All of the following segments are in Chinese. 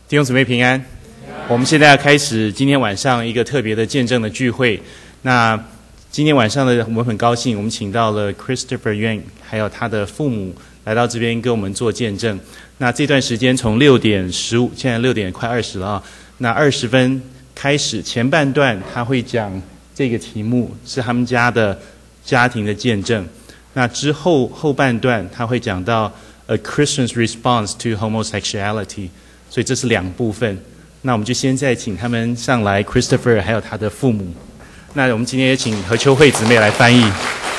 弟兄姊妹平安。我们现在要开始今天晚上一个特别的见证的聚会。那今天晚上的我们很高兴，我们请到了 Christopher Yuan 还有他的父母来到这边跟我们做见证。那这段时间从6点15，现在6点快20了啊。那20分开始，前半段他会讲这个题目是他们家的家庭的见证。那之后后半段他会讲到 A Christian's Response to Homosexuality， 所以这是2部分。那我们就先再请他们上来 ，Christopher 还有他的父母。那我们今天也请何秋慧姊妹来翻译。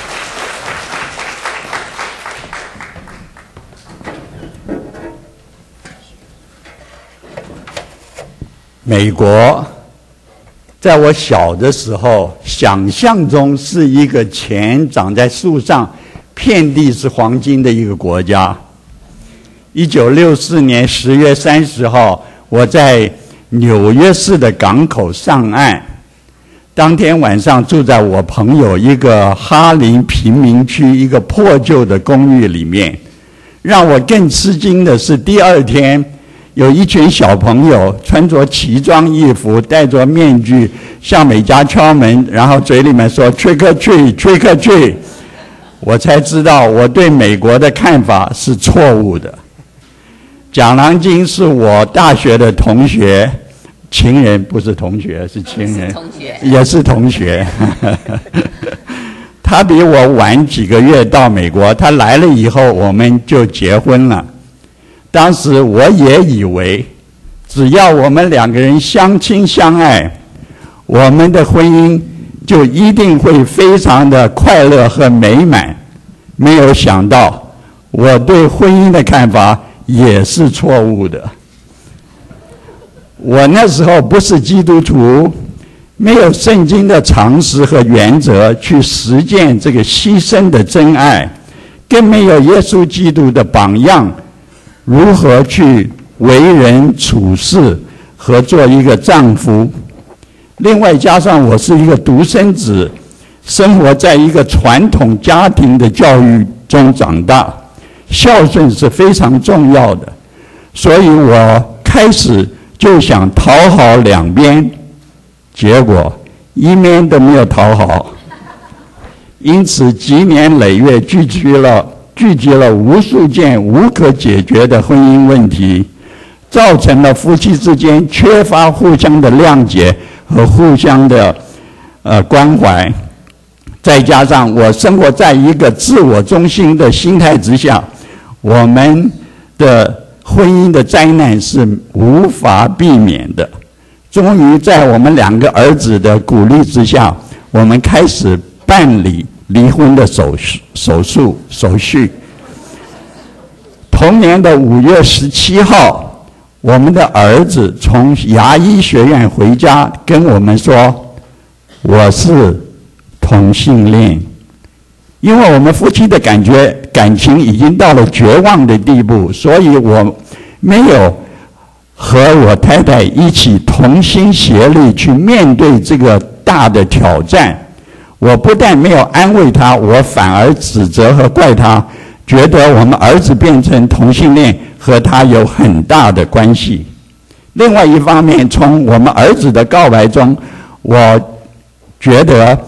美国在我小的时候，想象中是一个钱长在树上，遍地是黄金的一个国家。1964年10月30号，我在纽约市的港口上岸。当天晚上住在我朋友一个哈林贫民区一个破旧的公寓里面。让我更吃惊的是，第二天有一群小朋友穿着奇装异服，戴着面具，向每家敲门，然后嘴里面说 trick or treat trick or treat。 我才知道我对美国的看法是错误的。蒋郎金是我大学的同学，情人，不是同学，是情人，也是同学。他比我晚几个月到美国，他来了以后我们就结婚了。当时我也以为只要我们2个人相亲相爱，我们的婚姻就一定会非常的快乐和美满。没有想到我对婚姻的看法也是错误的。我那时候不是基督徒，没有圣经的常识和原则去实践这个牺牲的真爱，更没有耶稣基督的榜样，如何去为人处事和做一个丈夫。另外加上我是一个独生子，生活在一个传统家庭的教育中长大，孝顺是非常重要的，所以我开始就想讨好2边，结果一面都没有讨好，因此积年累月聚集了无数件无可解决的婚姻问题，造成了夫妻之间缺乏互相的谅解和互相的关怀。再加上我生活在一个自我中心的心态之下，我们的婚姻的灾难是无法避免的。终于在我们2个儿子的鼓励之下，我们开始办理离婚的手续。同年的5月17号，我们的儿子从牙医学院回家跟我们说，我是同性恋。因为我们夫妻的感情已经到了绝望的地步，所以我没有和我太太一起同心协力去面对这个大的挑战。我不但没有安慰他，我反而指责和怪他，觉得我们儿子变成同性恋和他有很大的关系。另外一方面，从我们儿子的告白中，我觉得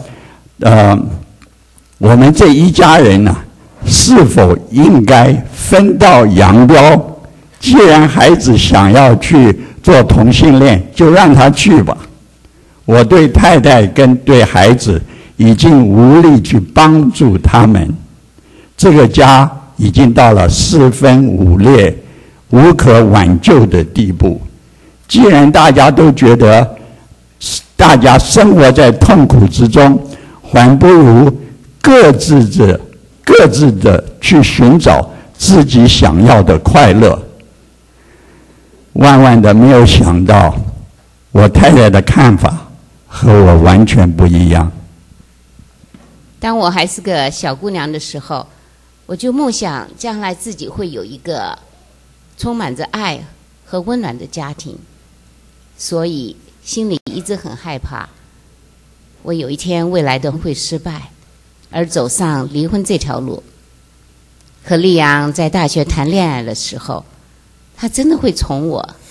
我们这一家人呢，是否应该分道扬镳？既然孩子想要去做同性恋，就让他去吧。我对太太跟对孩子已经无力去帮助他们，这个家已经到了4分5裂、无可挽救的地步。既然大家都觉得大家生活在痛苦之中，还不如各自的去寻找自己想要的快乐。万万的没有想到，我太太的看法和我完全不一样。 当我还是个小姑娘的时候，我就梦想将来自己会有一个充满着爱和温暖的家庭，所以心里一直很害怕，我有一天未来的会失败，而走上离婚这条路。和丽阳在大学谈恋爱的时候，他真的会宠我，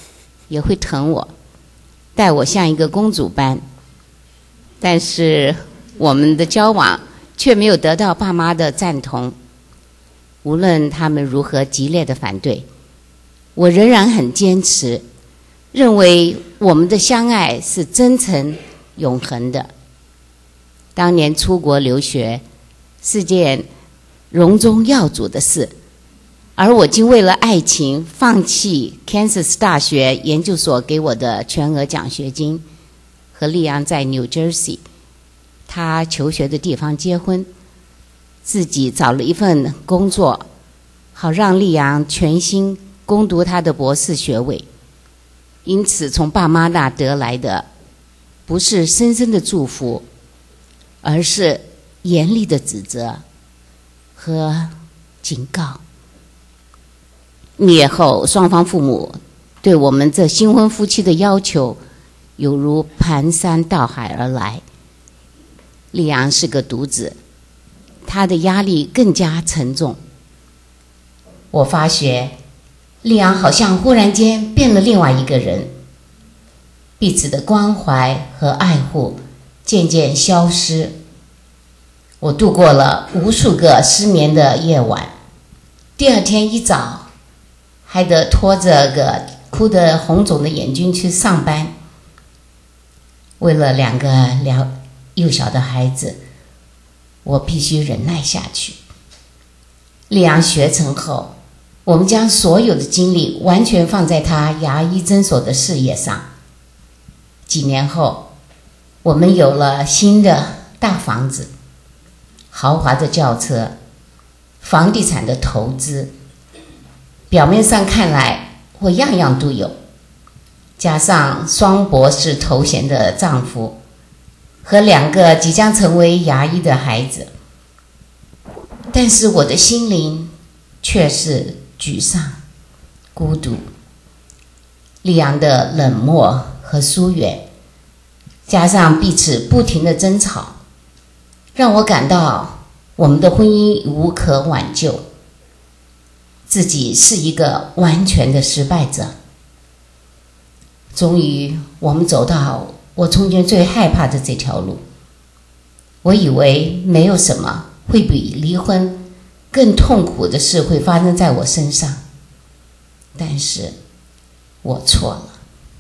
也会疼我，待我像一个公主般。但是我们的交往却没有得到爸妈的赞同，无论他们如何激烈的反对，我仍然很坚持，认为我们的相爱是真诚永恒的。当年出国留学是件荣中耀祖的事，而我竟为了爱情放弃 Kansas 大学研究所给我的全额奖学金，和利昂在 New Jersey 他求学的地方结婚，自己找了一份工作，好让利昂全心攻读他的博士学位。因此从爸妈那得来的不是深深的祝福，而是严厉的指责和警告。蜜月后，双方父母对我们这新婚夫妻的要求犹如盘山倒海而来。利昂是个独子，他的压力更加沉重。我发觉利昂好像忽然间变了另外一个人，彼此的关怀和爱护渐渐消失。我度过了无数个失眠的夜晚，第二天一早还得拖着个哭得红肿的眼睛去上班。为了2个幼小的孩子，我必须忍耐下去。利昂学成后，我们将所有的精力完全放在他牙医诊所的事业上。几年后，我们有了新的大房子、豪华的轿车、房地产的投资。表面上看来，我样样都有，加上双博士头衔的丈夫和2个即将成为牙医的孩子，但是我的心灵却是沮丧、孤独。利昂的冷漠和疏远，加上彼此不停的争吵，让我感到我们的婚姻无可挽救，自己是一个完全的失败者。终于我们走到我从前最害怕的这条路。我以为没有什么会比离婚更痛苦的事会发生在我身上，但是我错了。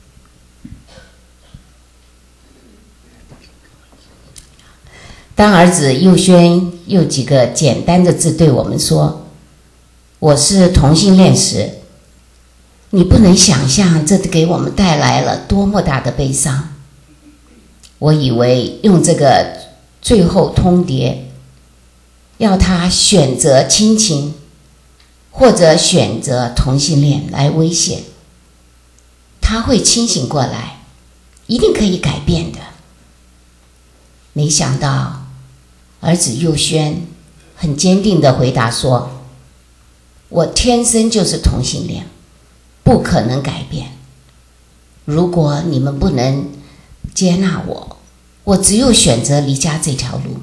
当儿子佑轩用几个简单的字对我们说我是同性恋时，你不能想象这给我们带来了多么大的悲伤。我以为用这个最后通牒，要他选择亲情或者选择同性恋来威胁他，会清醒过来，一定可以改变的。没想到儿子佑轩很坚定地回答说，我天生就是同性恋，不可能改变。如果你们不能接纳我，我只有选择离家这条路。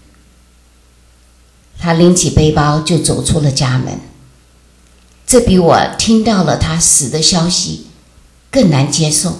他拎起背包就走出了家门，这比我听到了他死的消息更难接受，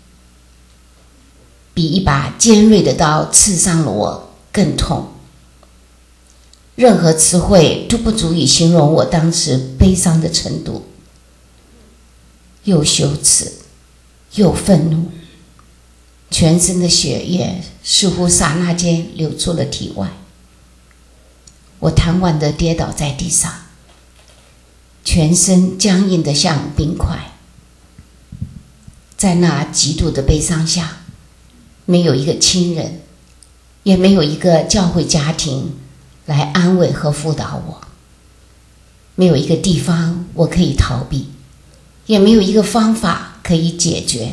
比一把尖锐的刀刺伤了我更痛。任何词汇都不足以形容我当时悲伤的程度，又羞耻又愤怒，全身的血液似乎刹那间流出了体外。我瘫痪地跌倒在地上，全身僵硬得像冰块。在那极度的悲伤下，没有一个亲人，也没有一个教会家庭来安慰和辅导我，没有一个地方我可以逃避，也没有一个方法可以解决。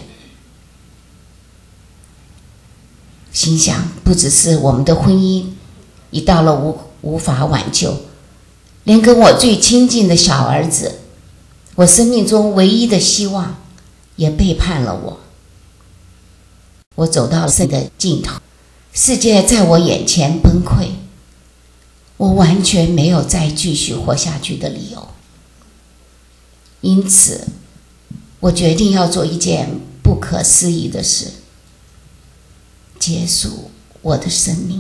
心想，不只是我们的婚姻已到了无法挽救，连跟我最亲近的小儿子，我生命中唯一的希望，也背叛了我。我走到了生的尽头，世界在我眼前崩溃，我完全没有再继续活下去的理由。因此我决定要做一件不可思议的事，结束我的生命。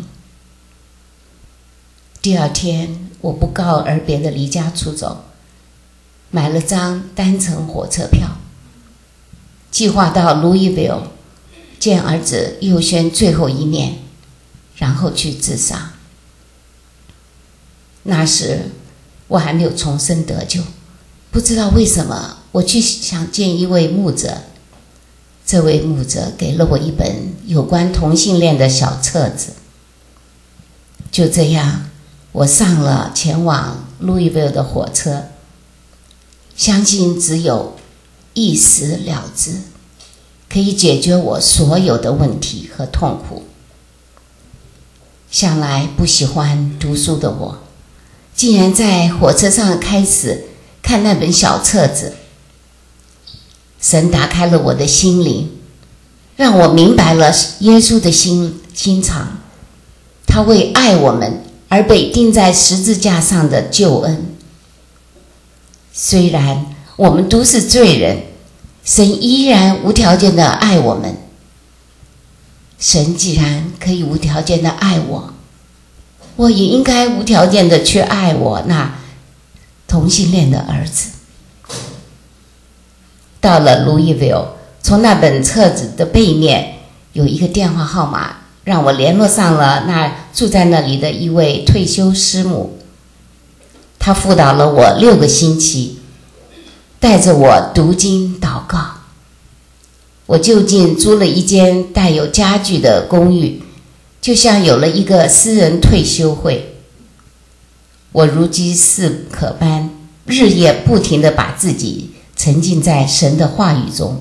第二天，我不告而别的离家出走，买了张单程火车票，计划到 Louisville 见儿子佑轩最后一面，然后去自杀。那时我还没有重生得救，不知道为什么我去想见一位牧者，这位牧者给了我一本有关同性恋的小册子。就这样，我上了前往 Louisville 的火车，相信只有一死了之，可以解决我所有的问题和痛苦。向来不喜欢读书的我，竟然在火车上开始看那本小册子。神打开了我的心灵，让我明白了耶稣的心肠，他为爱我们而被钉在十字架上的救恩。虽然我们都是罪人，神依然无条件的爱我们。神既然可以无条件的爱我，我也应该无条件的去爱我那同性恋的儿子。到了 Louisville， 从那本册子的背面有一个电话号码，让我联络上了那住在那里的一位退休师母。他辅导了我6个星期，带着我读经祷告。我就近租了一间带有家具的公寓，就像有了一个私人退休会。我如饥似渴般，日夜不停地把自己沉浸在神的话语中。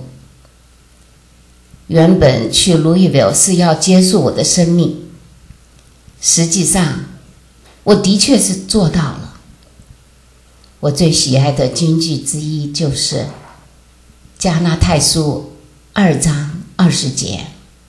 原本去 Louisville 是要结束我的生命，实际上我的确是做到了。我最喜爱的经句之一就是加拉太书2章20节，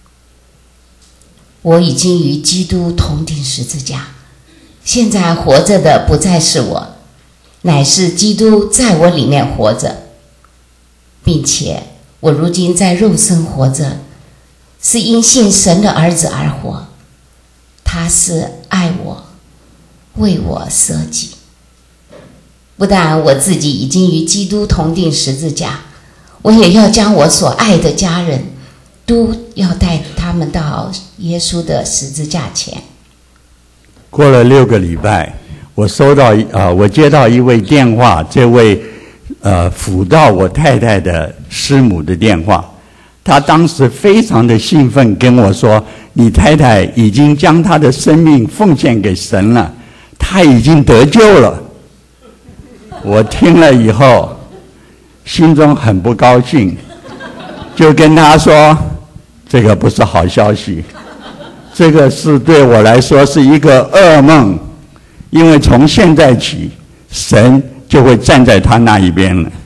我已经与基督同钉十字架，现在活着的不再是我，乃是基督在我里面活着，并且我如今在肉身活着，是因信神的儿子而活。他是爱我，为我舍己。不但我自己已经与基督同钉十字架，我也要将我所爱的家人都要带他们到耶稣的十字架前。 过了6个礼拜，我接到一位电话，这位辅导我太太的师母的电话。她当时非常的兴奋跟我说，你太太已经将她的生命奉献给神了，她已经得救了。我听了以后心中很不高兴，就跟她说，这个不是好消息，这个是对我来说是一个噩梦，因为从现在起神就会站在他那一边了。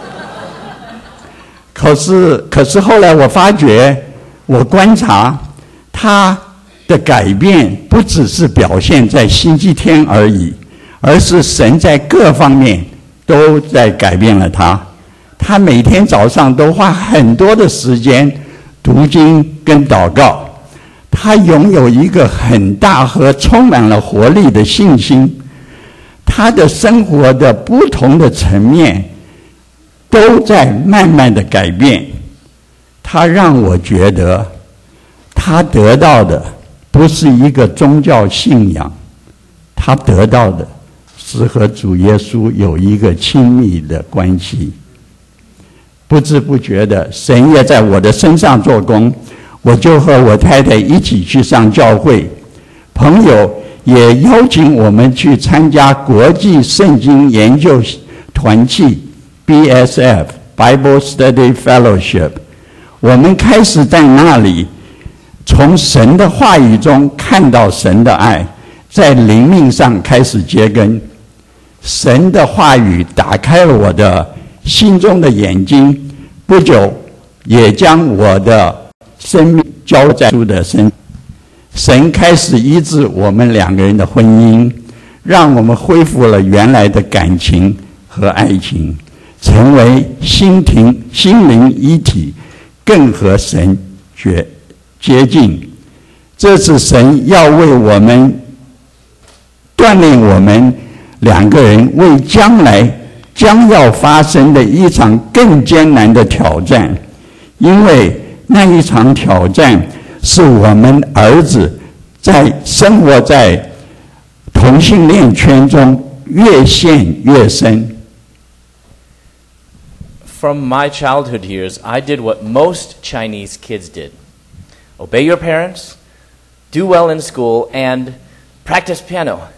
可是后来我发觉，我观察他的改变不只是表现在星期天而已，而是神在各方面都在改变了他。他每天早上都花很多的时间读经跟祷告，他拥有一个很大和充满了活力的信心。他的生活的不同的层面都在慢慢的改变。他让我觉得他得到的不是一个宗教信仰，他得到的是和主耶稣有一个亲密的关系。不知不觉的，神也在我的身上做工，我就和我太太一起去上教会，朋友也邀请我们去参加国际圣经研究团契 BSF Bible Study Fellowship。 我们开始在那里从神的话语中看到神的爱，在灵命上开始结根。神的话语打开了我的心中的眼睛，不久也将我的生命交在主的身。神开始医治我们2个人的婚姻，让我们恢复了原来的感情和爱情。 成为心灵一体，更和神接近。这是神要为我们锻炼我们两个人为将来将要发生的一场更艰难的挑战，因为那一场挑战是我们儿子在生活在同性恋圈中越陷越深。 From my childhood years, I did what most Chinese kids did. Obey your parents, do well in school, and practice piano.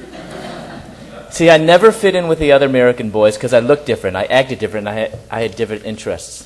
See, I never fit in with the other American boys because I looked different, I acted different, I had different interests.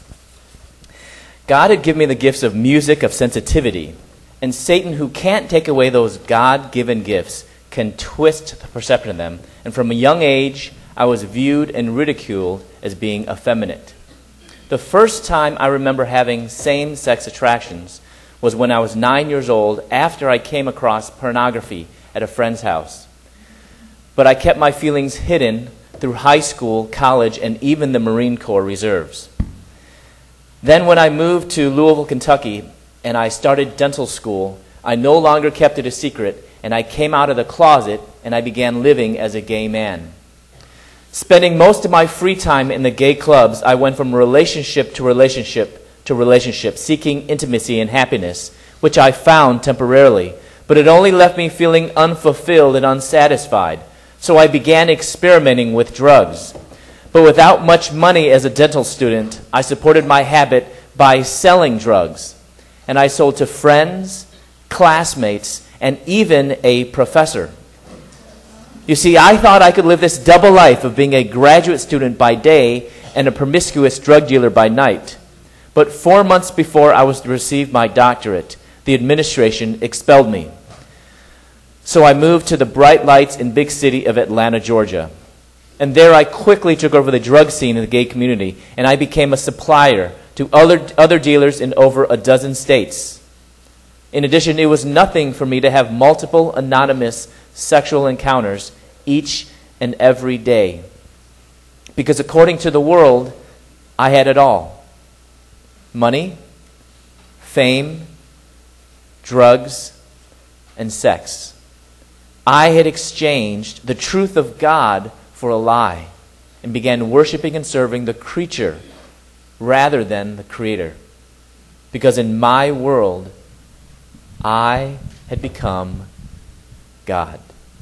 God had given me the gifts of music, of sensitivity, and Satan, who can't take away those God-given gifts, can twist the perception of them, and from a young age, I was viewed and ridiculed as being effeminate. The first time I remember having same-sex attractions was when I was 9 years old after I came across pornography at a friend's house. But I kept my feelings hidden through high school, college, and even the Marine Corps reserves. Then when I moved to Louisville, Kentucky, and I started dental school, I no longer kept it a secret, and I came out of the closet and I began living as a gay man. Spending most of my free time in the gay clubs, I went from relationship to relationship to relationship, seeking intimacy and happiness, which I found temporarily, but it only left me feeling unfulfilled and unsatisfied. So I began experimenting with drugs. But without much money as a dental student, I supported my habit by selling drugs. And I sold to friends, classmates, and even a professor. You see, I thought I could live this double life of being a graduate student by day and a promiscuous drug dealer by night. But 4 months before I was to receive my doctorate, the administration expelled me. So I moved to the bright lights and big city of Atlanta, Georgia. And there I quickly took over the drug scene in the gay community, and I became a supplier to other dealers in over a dozen states. In addition, it was nothing for me to have multiple anonymous sexual encounters each and every day. Because according to the world, I had it all. Money, fame, drugs, and sex. I had exchanged the truth of God for a lie and began worshiping and serving the creature rather than the Creator. Because in my world, I had become God.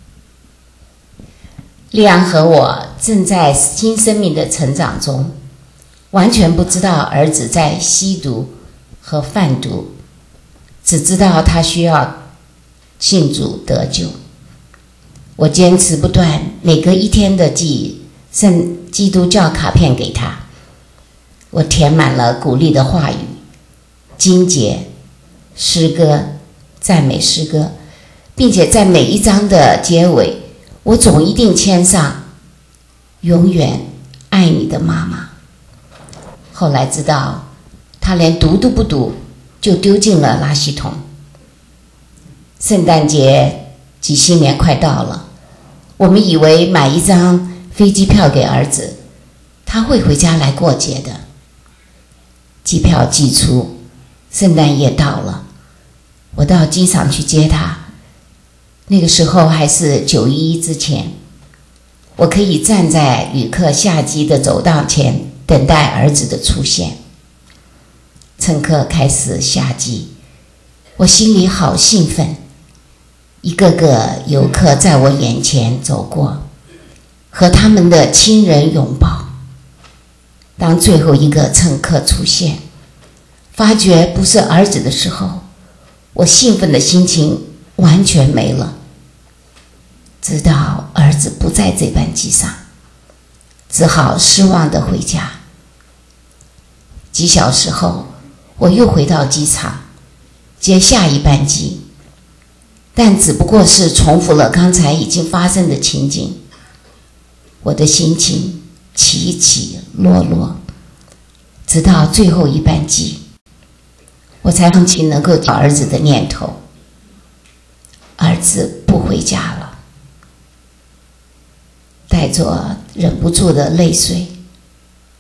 利安和我正在新生命的成长中，完全不知道儿子在吸毒和贩毒，只知道他需要信主得救。我坚持不断，每隔一天的寄圣基督教卡片给他，我填满了鼓励的话语、经节、诗歌、赞美诗歌，并且在每一章的结尾，我总一定签上永远爱你的妈妈。后来知道他连读都不读，就丢进了垃圾桶。圣诞节及新年快到了，我们以为买一张飞机票给儿子，他会回家来过节的。机票寄出，圣诞夜到了，我到机场去接他。那个时候还是911之前，我可以站在旅客下机的走道前等待儿子的出现。乘客开始下机，我心里好兴奋。一个个游客在我眼前走过，和他们的亲人拥抱。当最后一个乘客出现，发觉不是儿子的时候，我兴奋的心情完全没了。直到儿子不在这班机上，只好失望地回家。几小时后，我又回到机场接下一班机，但只不过是重复了刚才已经发生的情景。我的心情起起落落，直到最后一班机，我才放弃能够找儿子的念头。儿子不回家了，带着忍不住的泪水，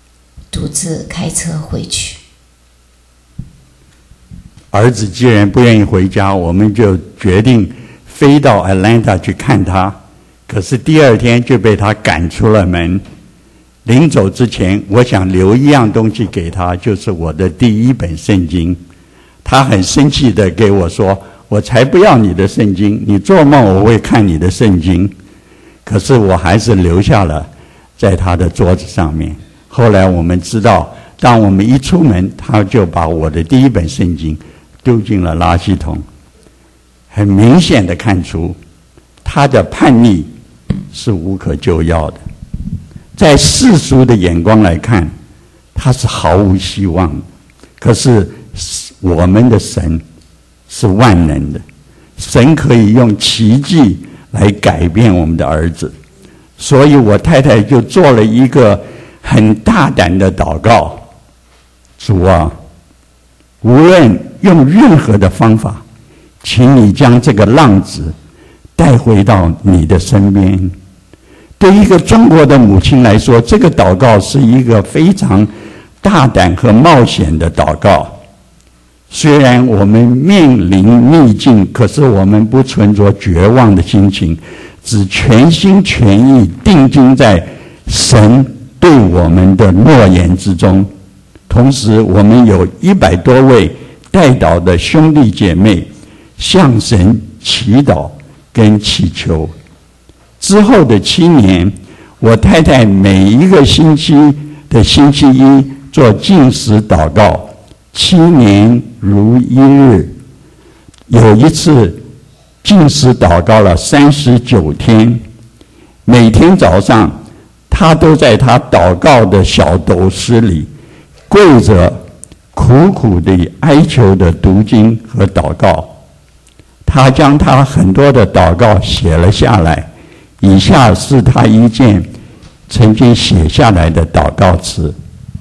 独自开车回去。 儿子既然不愿意回家，我们就决定飞到 Atlanta 去看他。可是第二天就被他赶出了门。临走之前，我想留一样东西给他，就是我的第一本圣经。他很生气地给我说：“我才不要你的圣经，你做梦我会看你的圣经。”可是我还是留下了在他的桌子上面。后来我们知道，当我们一出门，他就把我的第一本圣经丢进了垃圾桶。很明显地看出他的叛逆是无可救药的。在世俗的眼光来看，他是毫无希望的。可是我们的神是万能的，神可以用奇迹来改变我们的儿子。所以我太太就做了一个很大胆的祷告：主啊，无论用任何的方法，请你将这个浪子带回到你的身边。对一个中国的母亲来说，这个祷告是一个非常大胆和冒险的祷告。虽然我们面临逆境，可是我们不存着绝望的心情，只全心全意定睛在神对我们的诺言之中。同时我们有100多位代祷的兄弟姐妹向神祈祷跟祈求。之后的7年，我太太每一个星期的星期一做禁食祷告，7年如一日。有一次禁食祷告了39天，每天早上她都在她祷告的小斗室里跪着，苦苦地哀求的读经和祷告。她将她很多的祷告写了下来，以下是她一件曾经写下来的祷告词：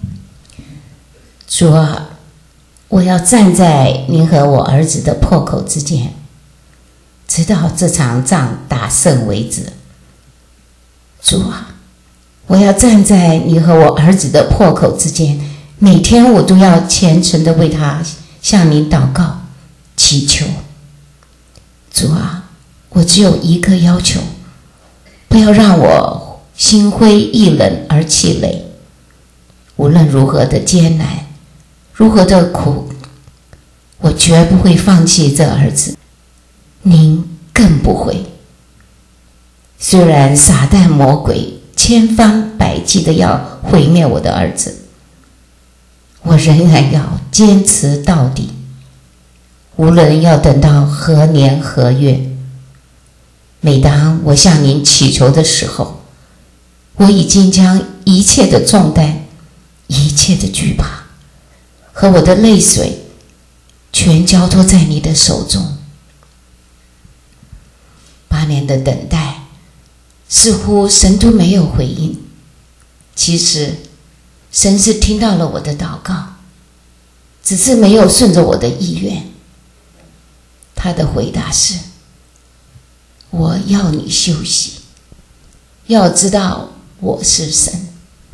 主啊，我要站在您和我儿子的破口之间，直到这场仗打胜为止。主啊，我要站在你和我儿子的破口之间，每天我都要虔诚地为他向您祷告祈求。主啊，我只有一个要求，不要让我心灰意冷而气馁。无论如何的艰难，如何的苦，我绝不会放弃这儿子，您更不会。虽然撒旦魔鬼千方百计的要毁灭我的儿子，我仍然要坚持到底，无论要等到何年何月。每当我向您祈求的时候，我已经将一切的重担、一切的惧怕和我的泪水全交托在你的手中。8年的等待，似乎神都没有回应。其实神是听到了我的祷告，只是没有顺着我的意愿。他的回答是：我要你休息，要知道我是神。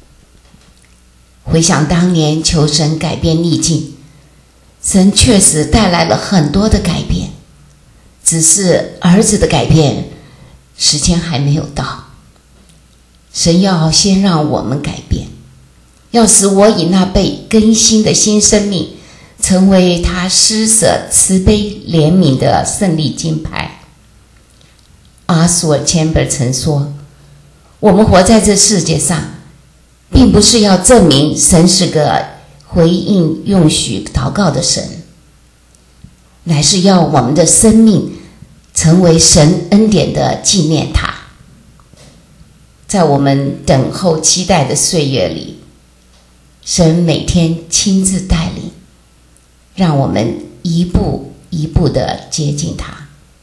回想当年求神改变逆境，神确实带来了很多的改变，只是儿子的改变时间还没有到。神要先让我们改变，要使我以那被更新的新生命成为他施舍慈悲怜悯的胜利金牌。阿索·钱伯曾说，我们活在这世界上，并不是要证明神是个回应允许祷告的神，乃是要我们的生命成为神恩典的纪念塔。在我们等候期待的岁月里，神每天亲自带领，让我们一步一步地接近他。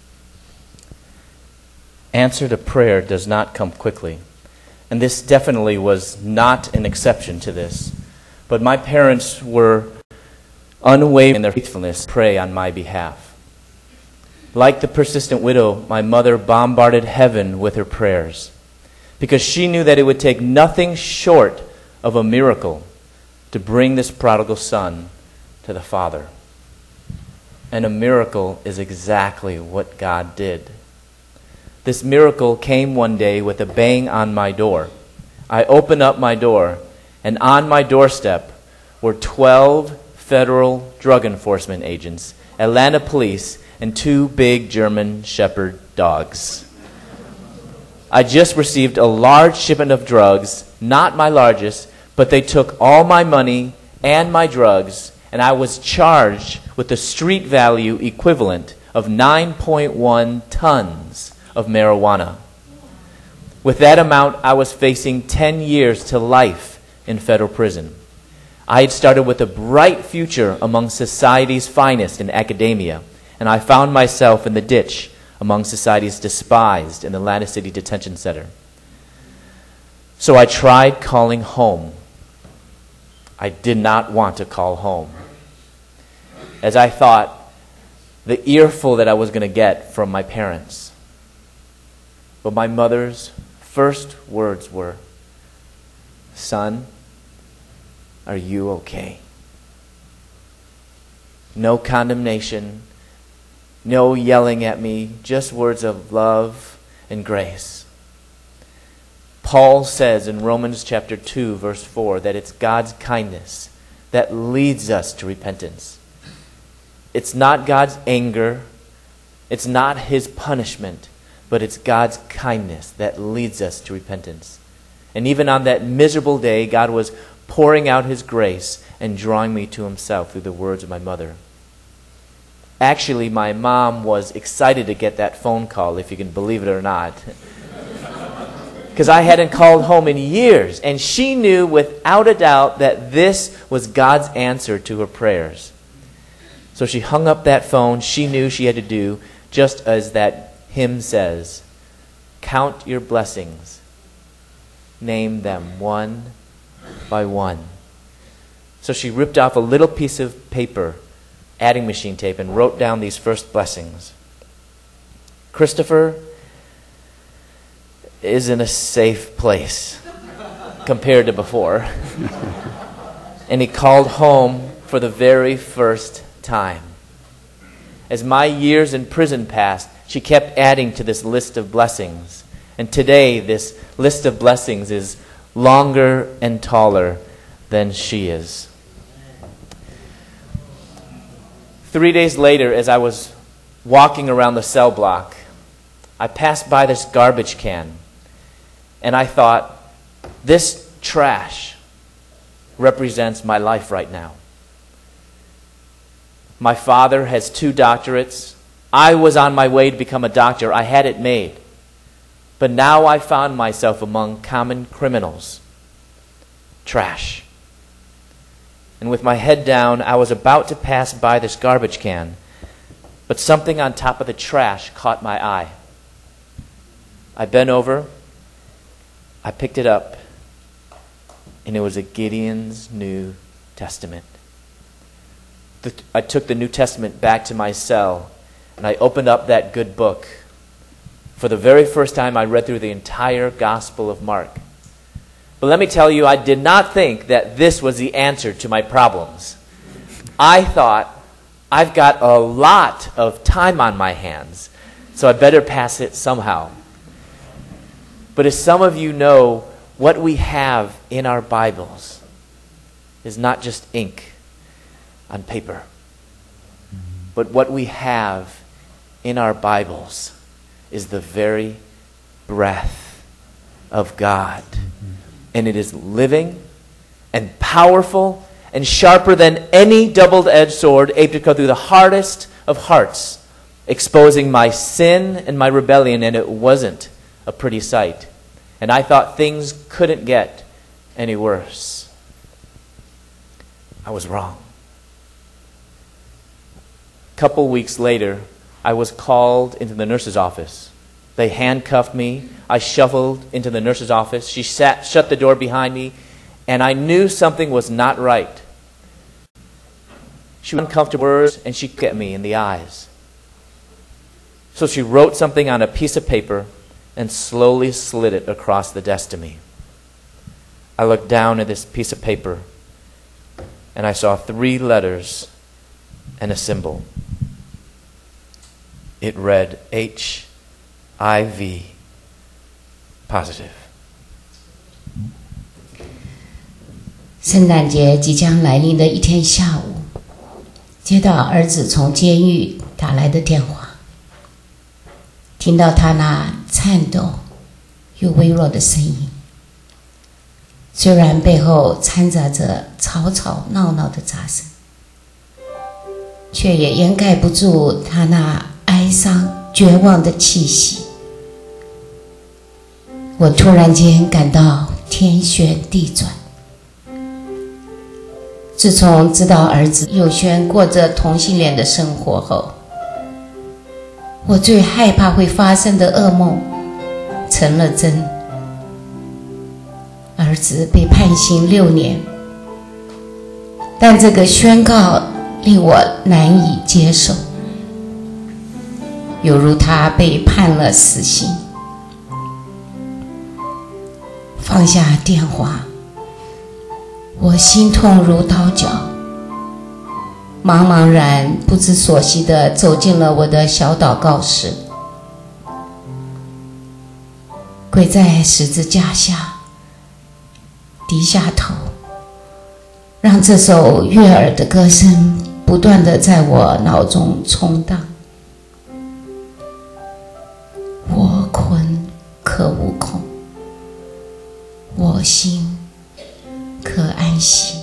Answer to prayer does not come quickly, and this definitely was not an exception to this. But my parents were unwavering in their faithfulness to pray on my behalf. Like the persistent widow, my mother bombarded heaven with her prayers, because she knew that it would take nothing short of a miracle to bring this prodigal son to the Father. And a miracle is exactly what God did. This miracle came one day with a bang on my door. I opened up my door, and on my doorstep were 12 federal drug enforcement agents, Atlanta police, and 2 big German Shepherd dogs. I just received a large shipment of drugs, not my largest, but they took all my money and my drugs, and I was charged with the street value equivalent of 9.1 tons of marijuana. With that amount, I was facing 10 years to life in federal prison. I had started with a bright future among society's finest in academia, and I found myself in the ditch among society's despised in the Atlanta City Detention Center. So I tried calling home. I did not want to call home, as I thought the earful that I was going to get from my parents. But my mother's first words were, "Son, are you okay?" No condemnation, no yelling at me, just words of love and grace. Paul says in Romans chapter 2, verse 4, that it's God's kindness that leads us to repentance. It's not God's anger, it's not His punishment, but it's God's kindness that leads us to repentance. And even on that miserable day, God was pouring out His grace and drawing me to Himself through the words of my mother. Actually, my mom was excited to get that phone call, if you can believe it or not. Because I hadn't called home in years, and she knew without a doubt that this was God's answer to her prayers. So she hung up that phone. She knew she had to do just as that hymn says, "Count your blessings, name them one by one." So she ripped off a little piece of paper, adding machine tape, and wrote down these first blessings. Christopher is in a safe place compared to before. And he called home for the very first time. As my years in prison passed, she kept adding to this list of blessings. And today, this list of blessings is longer and taller than she is. 3 days later, as I was walking around the cell block, I passed by this garbage can, and I thought, this trash represents my life right now. My father has 2 doctorates. I was on my way to become a doctor. I had it made. But now I found myself among common criminals. Trash. And with my head down, I was about to pass by this garbage can, but something on top of the trash caught my eye. I bent over, I picked it up, and it was a Gideon's New Testament. I took the New Testament back to my cell, and I opened up that good book. For the very first time, I read through the entire Gospel of Mark. But let me tell you, I did not think that this was the answer to my problems. I thought, I've got a lot of time on my hands, so I better pass it somehow. But as some of you know, what we have in our Bibles is not just ink on paper, but what we have in our Bibles is the very breath of God. And it is living and powerful and sharper than any double-edged sword, able to cut through the hardest of hearts, exposing my sin and my rebellion, and it wasn't a pretty sight. And I thought things couldn't get any worse. I was wrong. A couple weeks later, I was called into the nurse's office. They handcuffed me. I shuffled into the nurse's office. She shut the door behind me, and I knew something was not right. She was uncomfortable words, and she looked at me in the eyes. So she wrote something on a piece of paper and slowly slid it across the desk to me. I looked down at this piece of paper, and I saw 3 letters and a symbol. It read HIV positive. 圣诞节即将来临的一天下午，接到儿子从监狱打来的电话，听到他那颤抖又微弱的声音，虽然背后掺杂着吵吵闹闹的杂声，却也掩盖不住他那哀伤绝望的气息。我突然间感到天旋地转。自从知道儿子友轩过着同性恋的生活后，我最害怕会发生的噩梦成了真。儿子被判刑6年，但这个宣告令我难以接受，犹如他被判了死刑。放下电话，我心痛如刀绞，茫茫然不知所惜地走进了我的小祷告室，跪在十字架下，低下头，让这首悦耳的歌声不断地在我脑中冲荡。我困可无恐，我心可安息。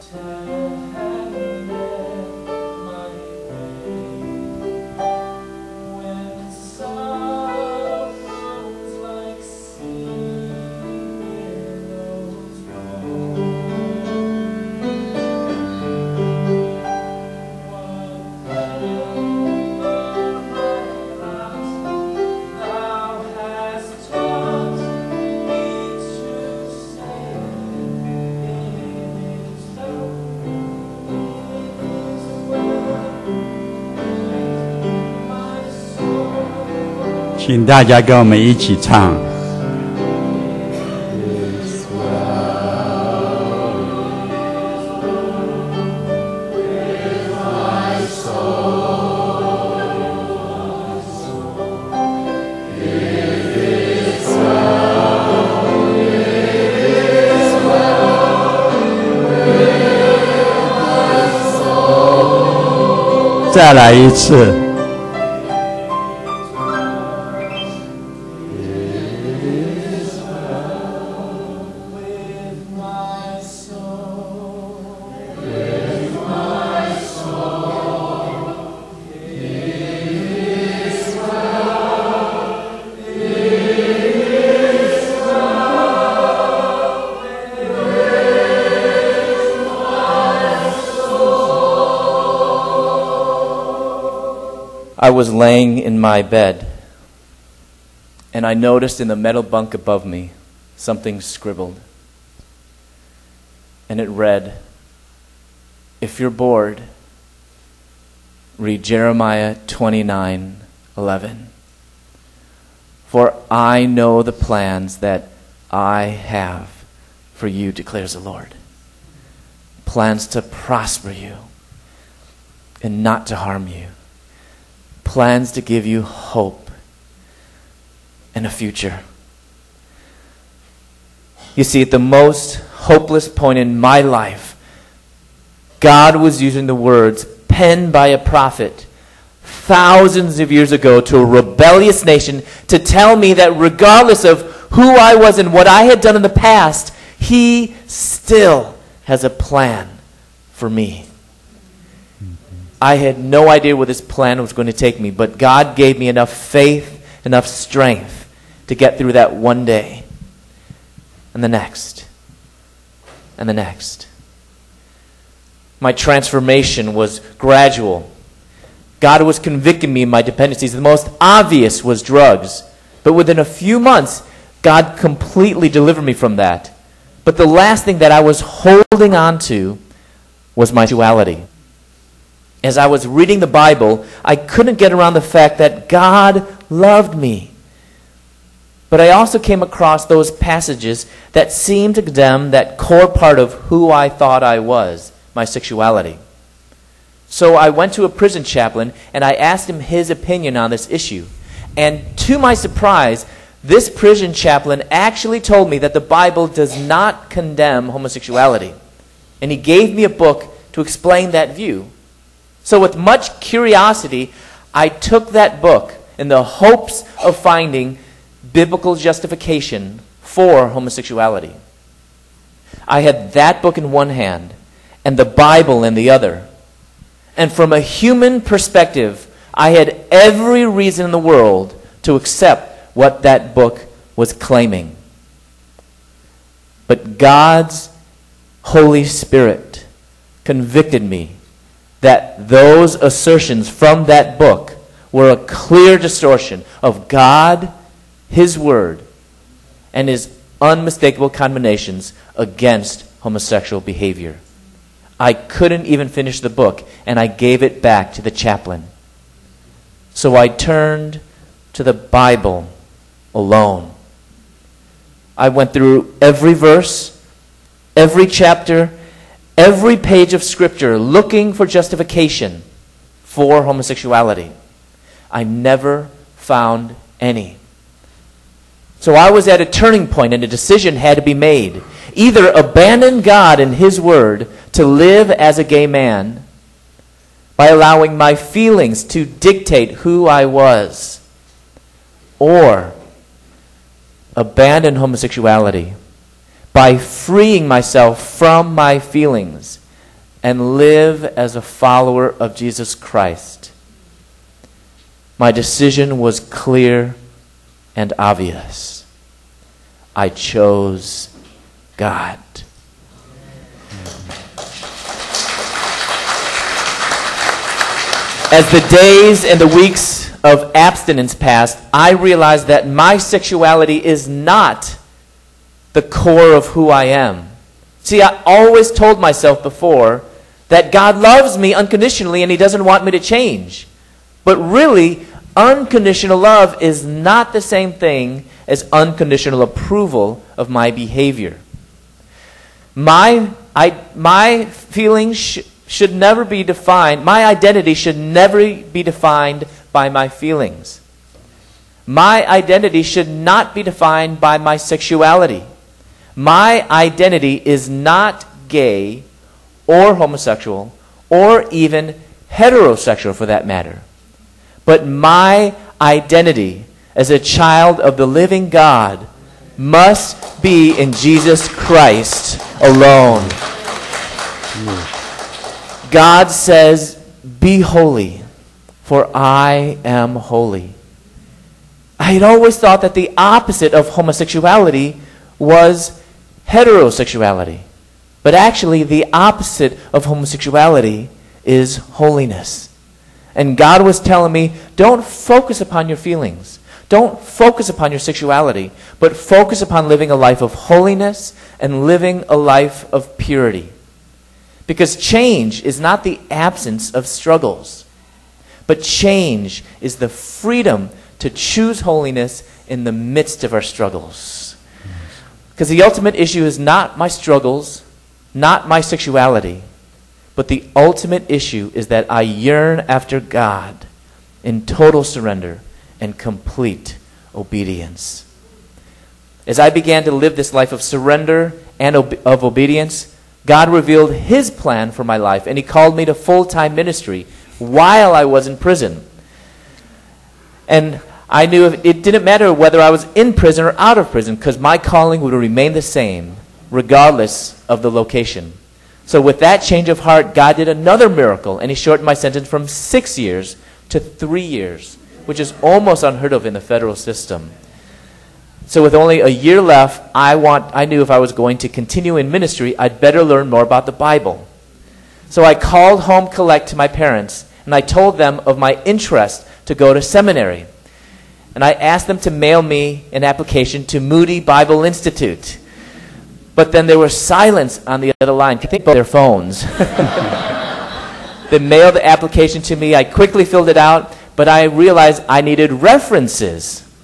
请大家跟我们一起唱。再来一次。 I was laying in my bed, and I noticed in the metal bunk above me something scribbled. And it read, "If you're bored, read Jeremiah 29:11. For I know the plans that I have for you, declares the Lord. Plans to prosper you and not to harm you. Plans to give you hope and a future." You see, at the most hopeless point in my life, God was using the words penned by a prophet thousands of years ago to a rebellious nation to tell me that regardless of who I was and what I had done in the past, He still has a plan for me. I had no idea where this plan was going to take me, but God gave me enough faith, enough strength to get through that one day, and the next, and the next. My transformation was gradual. God was convicting me of my dependencies. The most obvious was drugs, but within a few months, God completely delivered me from that. But the last thing that I was holding on to was my sexuality. As I was reading the Bible, I couldn't get around the fact that God loved me. But I also came across those passages that seemed to condemn that core part of who I thought I was, my sexuality. So I went to a prison chaplain and I asked him his opinion on this issue. And to my surprise, this prison chaplain actually told me that the Bible does not condemn homosexuality. And he gave me a book to explain that view. So with much curiosity, I took that book in the hopes of finding biblical justification for homosexuality. I had that book in one hand and the Bible in the other. And from a human perspective, I had every reason in the world to accept what that book was claiming. But God's Holy Spirit convicted me that those assertions from that book were a clear distortion of God, His Word, and His unmistakable condemnations against homosexual behavior. I couldn't even finish the book, and I gave it back to the chaplain. So I turned to the Bible alone. I went through every verse, every chapter, every page of Scripture looking for justification for homosexuality. I never found any. So I was at a turning point and a decision had to be made. Either abandon God and His Word to live as a gay man by allowing my feelings to dictate who I was, or abandon homosexuality by freeing myself from my feelings and live as a follower of Jesus Christ. My decision was clear and obvious. I chose God. As the days and the weeks of abstinence passed, I realized that my sexuality is not the core of who I am. See, I always told myself before that God loves me unconditionally and He doesn't want me to change. But really, unconditional love is not the same thing as unconditional approval of my behavior. My feelings should never be defined, my identity should never be defined by my feelings. My identity should not be defined by my sexuality. My identity is not gay or homosexual or even heterosexual for that matter. But my identity as a child of the living God must be in Jesus Christ alone. God says, "Be holy, for I am holy." I had always thought that the opposite of homosexuality was heterosexuality. But actually, the opposite of homosexuality is holiness. And God was telling me, don't focus upon your feelings. Don't focus upon your sexuality, but focus upon living a life of holiness and living a life of purity. Because change is not the absence of struggles, but change is the freedom to choose holiness in the midst of our struggles. Because the ultimate issue is not my struggles, not my sexuality, but the ultimate issue is that I yearn after God in total surrender and complete obedience. As I began to live this life of surrender and of obedience, God revealed His plan for my life, and He called me to full-time ministry while I was in prison. And I knew it didn't matter whether I was in prison or out of prison, because my calling would remain the same, regardless of the location. So with that change of heart, God did another miracle, and He shortened my sentence from 6 years to 3 years, which is almost unheard of in the federal system. So with only a year left, I knew if I was going to continue in ministry, I'd better learn more about the Bible. So I called Home Collect to my parents, and I told them of my interest to go to seminary. And I asked them to mail me an application to Moody Bible Institute. But then there was silence on the other line. I think their phones. They mailed the application to me. I quickly filled it out, but I realized I needed references.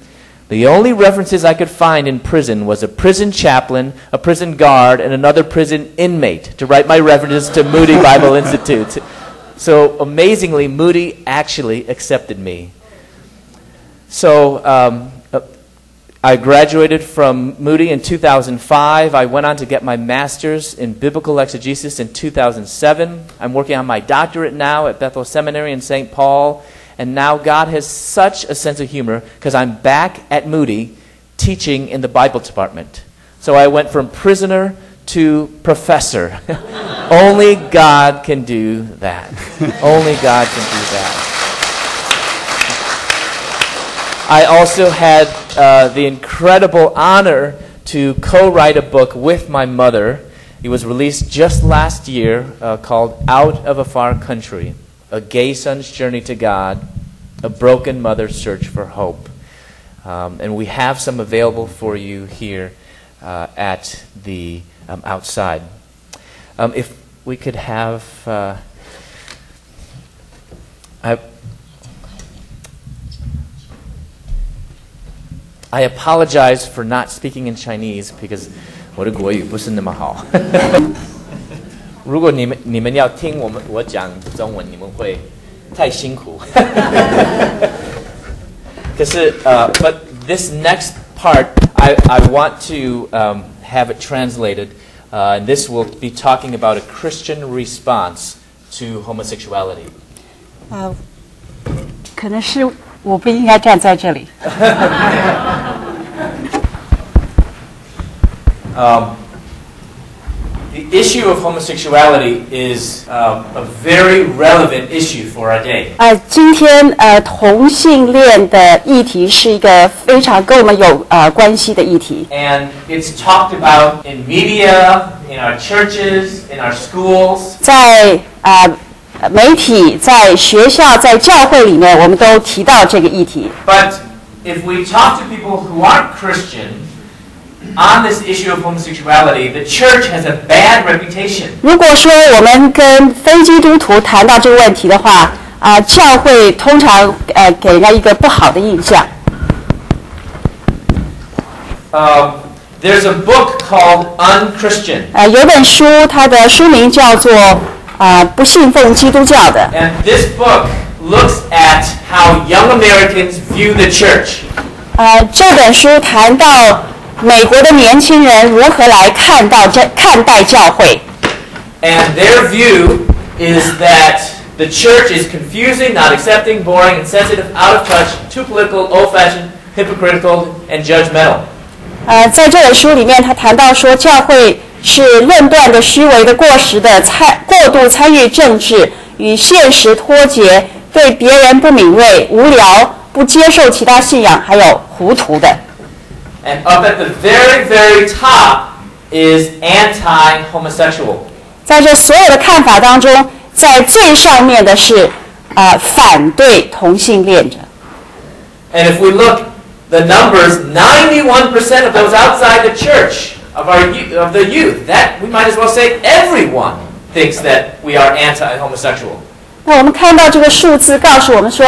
The only references I could find in prison was a prison chaplain, a prison guard, and another prison inmate to write my references to Moody Bible Institute. So amazingly, Moody actually accepted me. So I graduated from Moody in 2005. I went on to get my master's in biblical exegesis in 2007. I'm working on my doctorate now at Bethel Seminary in St. Paul. And now God has such a sense of humor because I'm back at Moody teaching in the Bible department. So I went from prisoner to professor. Only God can do that. Only God can do that. I also had the incredible honor to co-write a book with my mother. It was released just last year called Out of a Far Country, A Gay Son's Journey to God, A Broken Mother's Search for Hope. And we have some available for you here at the outside. If we could have... I apologize for not speaking in Chinese because 我的国语不是那么好。如果你们要听我讲中文，你们会太辛苦。可是 but this next part, I want to have it translated. And this will be talking about a Christian response to homosexuality. 可能是我不应该站在这里。 The issue of homosexuality is a very relevant issue for our day. 今天同性恋的议题是一个非常跟我们有关系的议题。 And it's talked about in media, in our churches, in our schools. 在媒体、在学校、在教会里面，我们都提到这个议题。 But if we talk to people who aren't Christian on this issue of homosexuality, the church has a bad reputation. 如果说我们跟非基督徒谈到这个问题的话，教会通常给人家一个不好的印象。 There's a book called Unchristian. 有本书，它的书名叫做不信奉基督教的。 And this book looks at how young Americans view the church. 这本书谈到美国的年轻人如何来看待教会。 And their view is that the church is confusing, not accepting, boring, insensitive, out of touch, too political, old-fashioned, hypocritical, and judgmental. 在这本书里面，他谈到说，教会是论断的、虚伪的、过时的、过度参与政治，与现实脱节，对别人不敏锐、无聊，不接受其他信仰，还有糊涂的。 And up at the very, very top is anti-homosexual. 在这所有的看法当中，在最上面的是反对同性恋者。 And if we look the numbers, 91% of those outside the church of the youth, that we might as well say everyone thinks that we are anti-homosexual. 那我们看到这个数字告诉我们说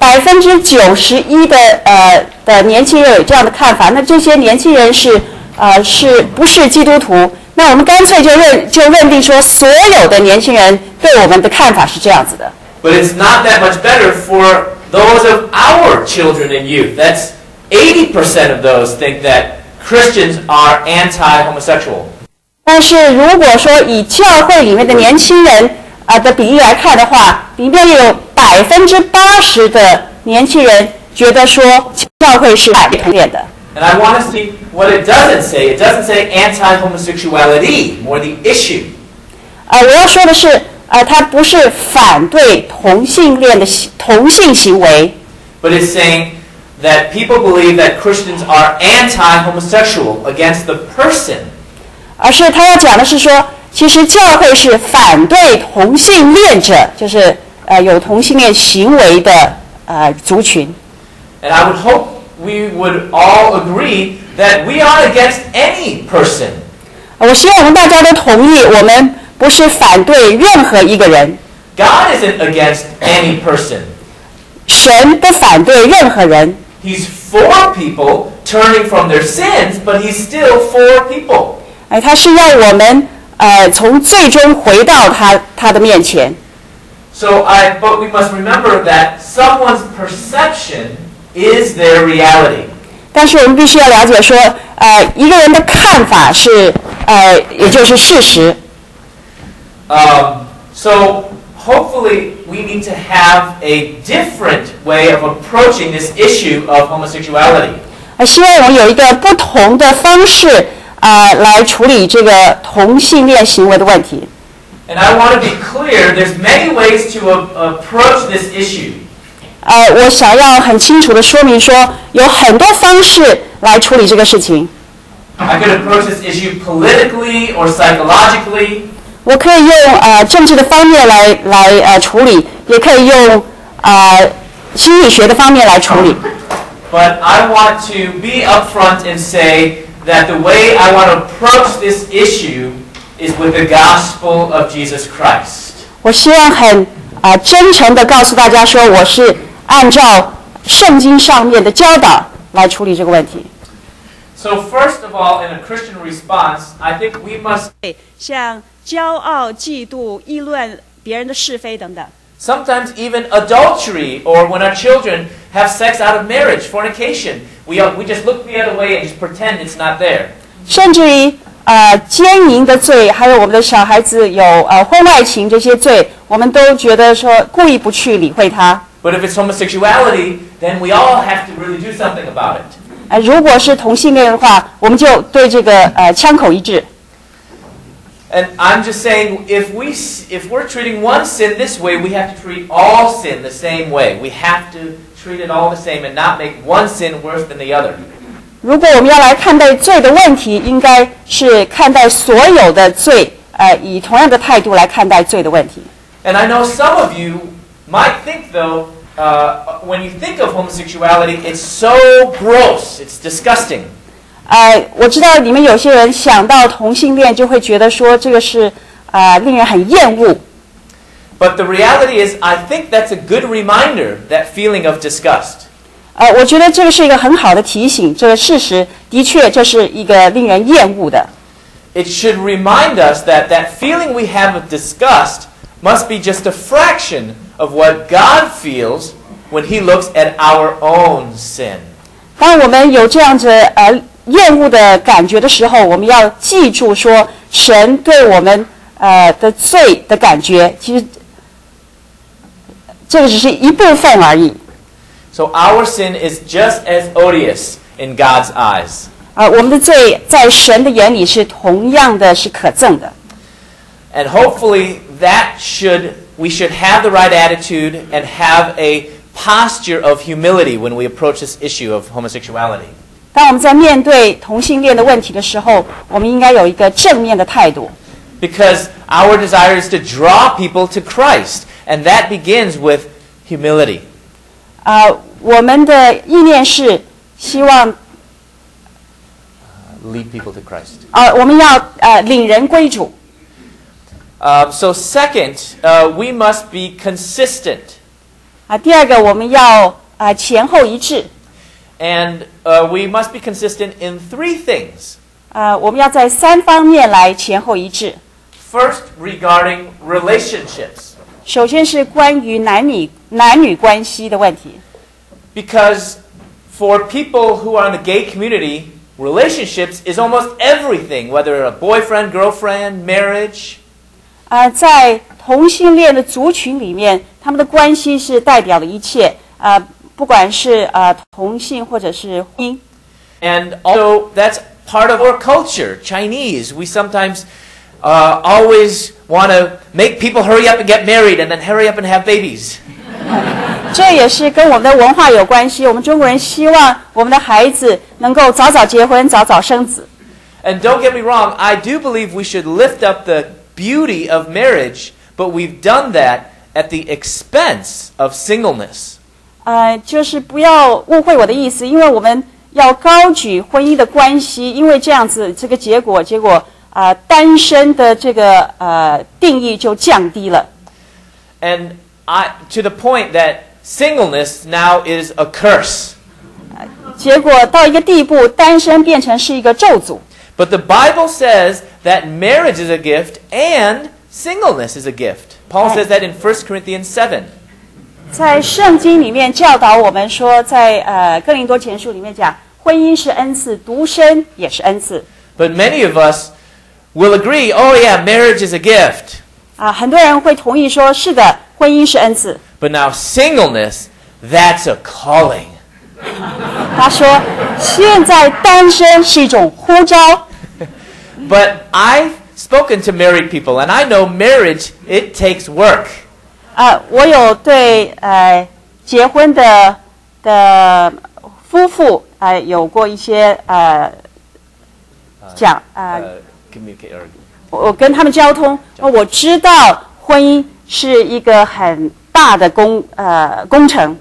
，91%的年轻人有这样的看法。那这些年轻人是不是基督徒？那我们干脆就认定说，所有的年轻人对我们的看法是这样子的。 But it's not that much better for those of our children and youth. That's 80% of those think that Christians are anti-homosexual. 但是如果说以教会里面的年轻人的比例来看的话，里面有80%的年轻人觉得说教会是反同恋的。 And I want to see what it doesn't say. It doesn't say anti-homosexuality, more the issue. 我要说的是，它不是反对同性恋的同性行为。 But it's saying that people believe that Christians are anti-homosexual against the person. 而是他要讲的是说，其实教会是反对同性恋者，就是有同性恋行为的族群。 And I would hope we would all agree that we aren't against any person. 我希望我们大家都同意，我们不是反对任何一个人。 God isn't against any person. 神不反对任何人。 He's for people turning from their sins, but he's still for people. 他是要我们从最终回到他的面前。 But we must remember that someone's perception is their reality. 但是我们必须要了解说，一个人的看法是也就是事实。 So hopefully we need to have a different way of approaching this issue of homosexuality. 希望我们有一个不同的方式来处理这个同性恋行为的问题。 And I want to be clear, there's many ways to approach this issue. 我想要很清楚的说明说，有很多方式来处理这个事情。 I could approach this issue politically or psychologically. 我可以用政治的方面来处理，也可以用心理学的方面来处理。 But I want to be upfront and say that the way I want to approach this issue is with the gospel of Jesus Christ. 我希望很真诚地告诉大家说，我是按照圣经上面的教导来处理这个问题。 So first of all, in a Christian response, I think we must 像骄傲、嫉妒、议论别人的是非等等。 sometimes even adultery, or when our children have sex out of marriage, fornication, we just look the other way and just pretend it's not there. 甚至于奸淫的罪，还有我们的小孩子有婚外情这些罪，我们都觉得说故意不去理会它。 But if it's homosexuality, then we all have to really do something about it. 如果是同性恋的话，我们就对这个枪口一致。 And I'm just saying, if we're treating one sin this way, we have to treat all sin the same way. We have to treat it all the same and not make one sin worse than the other. 如果我们要来看待罪的问题，应该是看待所有的罪，以同样的态度来看待罪的问题。 And I know some of you might think, though, when you think of homosexuality, it's so gross, it's disgusting. 我知道你们有些人想到同性恋就会觉得说这个是令人很厌恶。 But the reality is, I think that's a good reminder, that feeling of disgust. 我觉得这个是一个很好的提醒，这个事实的确这是一个令人厌恶的。 It should remind us that feeling we have of disgust must be just a fraction of what God feels when He looks at our own sin. 当我们有这样子厌恶的感觉的时候，我们要记住说，神对我们的罪的感觉，其实这个只是一部分而已。 So our sin is just as odious in God's eyes. 我们的罪在神的眼里是同样的是可憎的。 And hopefully we should have the right attitude and have a posture of humility when we approach this issue of homosexuality. 当我们在面对同性恋的问题的时候，我们应该有一个正面的态度。 Because our desire is to draw people to Christ, and that begins with humility. 我们的意念是希望 lead people to Christ. 我们要领人归主。 So second, we must be consistent. 第二个，我们要前后一致。 And we must be consistent in three things. 我们要在3方面来前后一致。 First, regarding relationships. 首先是关于男女关系的问题。 Because for people who are in the gay community, relationships is almost everything, whether a boyfriend, girlfriend, marriage. 在同性恋的族群里面，他们的关系是代表了一切，不管是同性或者是婚姻。 And also, that's part of our culture. Chinese, we sometimes always want to make people hurry up and get married and then hurry up and have babies. 这也是跟我们的文化有关系。我们中国人希望我们的孩子能够早早结婚，早早生子。 And don't get me wrong, I do believe we should lift up the beauty of marriage, but we've done that at the expense of singleness. 就是不要误会我的意思，因为我们要高举婚姻的关系，因为这样子这个结果单身的这个定义就降低了。 And to the point that singleness now is a curse. 结果到一个地步，单身变成是一个咒诅。 But the Bible says that marriage is a gift and singleness is a gift. Paul says that in 1 Corinthians 7. 在圣经里面教导我们说，在哥林多前书里面讲，婚姻是恩赐，独身也是恩赐。 But many of us will agree, oh yeah, marriage is a gift. 很多人会同意说，是的，婚姻是恩赐。 But now singleness, that's a calling. 他说，现在单身是一种呼召。 But I've spoken to married people, and I know marriage, it takes work. 我有对结婚的夫妇有过一些讲 Communicate or 我跟他们交通，我知道婚姻是一个很大的工程。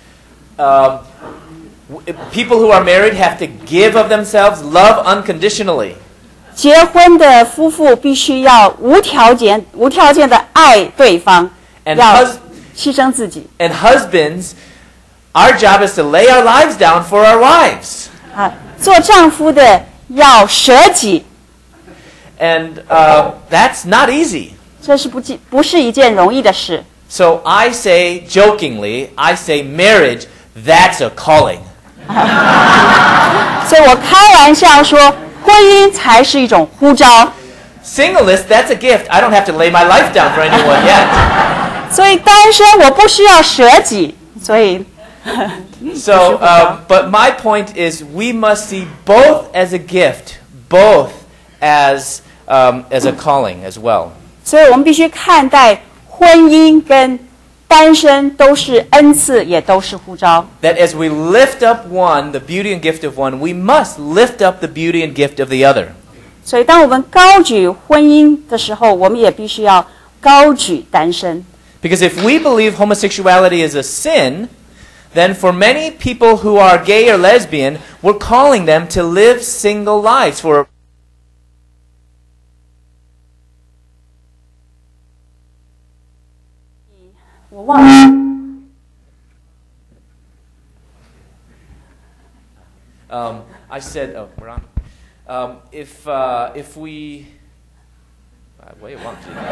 People who are married have to give of themselves, love unconditionally. 结婚的夫妇必须要无条件的爱对方， And 要牺牲自己。 And husbands, our job is to lay our lives down for our wives. 做丈夫的要舍己。 And that's not easy. 这是不是一件容易的事。 So I say jokingly, I say marriage, that's a calling. 所以我开玩笑说，婚姻才是一种呼召。 Singleness, that's a gift. I don't have to lay my life down for anyone yet. 所以单身我不需要舍己，所以。 So, but my point is, we must see both as a gift, both as a calling as well. 所以我们必须看待婚姻跟单身都是恩赐，也都是呼召。 That as we lift up one, the beauty and gift of one, we must lift up the beauty and gift of the other. 所以当我们高举婚姻的时候，我们也必须要高举单身。 Because if we believe homosexuality is a sin, then for many people who are gay or lesbian, we're calling them to live single lives for I said, oh, we're on. If we, 我也忘记了。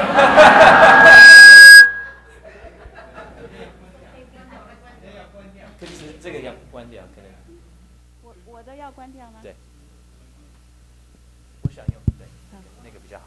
这个要关掉，可能。 我的要关掉吗？ 对。我想用，对，那个比较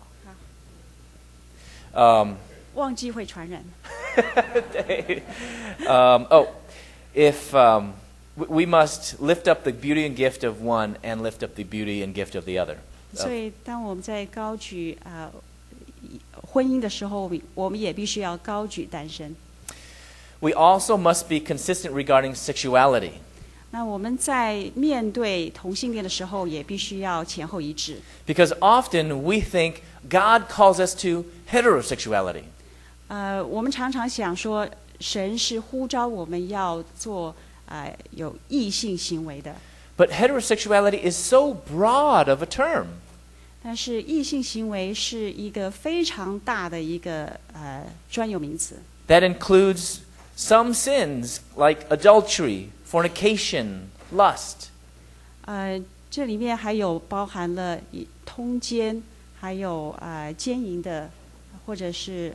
好。 忘记会传染。 对。We must lift up the beauty and gift of one and lift up the beauty and gift of the other. 所以，当我们在高举婚姻的时候，我们也必须要高举单身。 We also must be consistent regarding sexuality. 那我们在面对同性恋的时候，也必须要前后一致。 Because often we think God calls us to heterosexuality. 我们常常想说，神是呼召我们要做有异性行为的。 But heterosexuality is so broad of a term. 但是异性行为是一个非常大的一个专有名词。 That includes some sins like adultery, fornication, lust. 这里面还有包含了通奸，还有奸淫的，或者是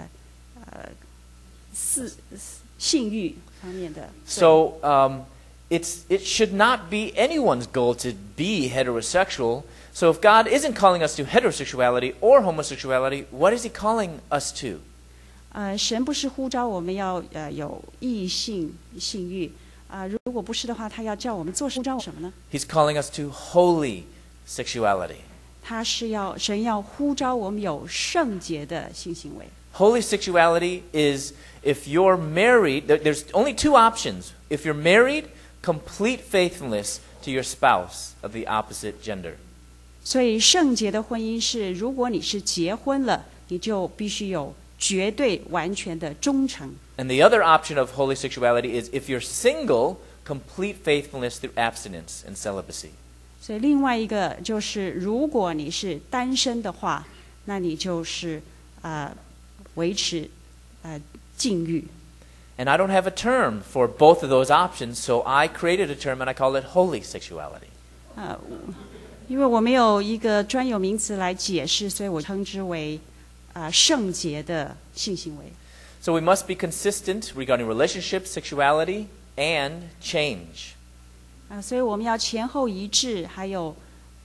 性欲方面的。 So it should not be anyone's goal to be heterosexual. So if God isn't calling us to heterosexuality or homosexuality, what is He calling us to? 神不是呼召我们要有异性性欲如果不是的话，他要叫我们做呼召什么呢？ He's calling us to holy sexuality. 他是神要呼召我们有圣洁的性行为。 Holy sexuality is if you're married, there's only two options. If you're married, complete faithfulness to your spouse of the opposite gender. 所以圣洁的婚姻是，如果你是结婚了，你就必须有绝对完全的忠诚。 And the other option of holy sexuality is if you're single, complete faithfulness through abstinence and celibacy. 所以另外一个就是，如果你是单身的话，那你就是维持禁欲。 And I don't have a term for both of those options, so I created a term and I call it holy sexuality. 因为我没有一个专有名词来解释，所以我称之为圣洁的性行为。 So we must be consistent regarding relationships, sexuality, and change. 所以我们要前后一致，还有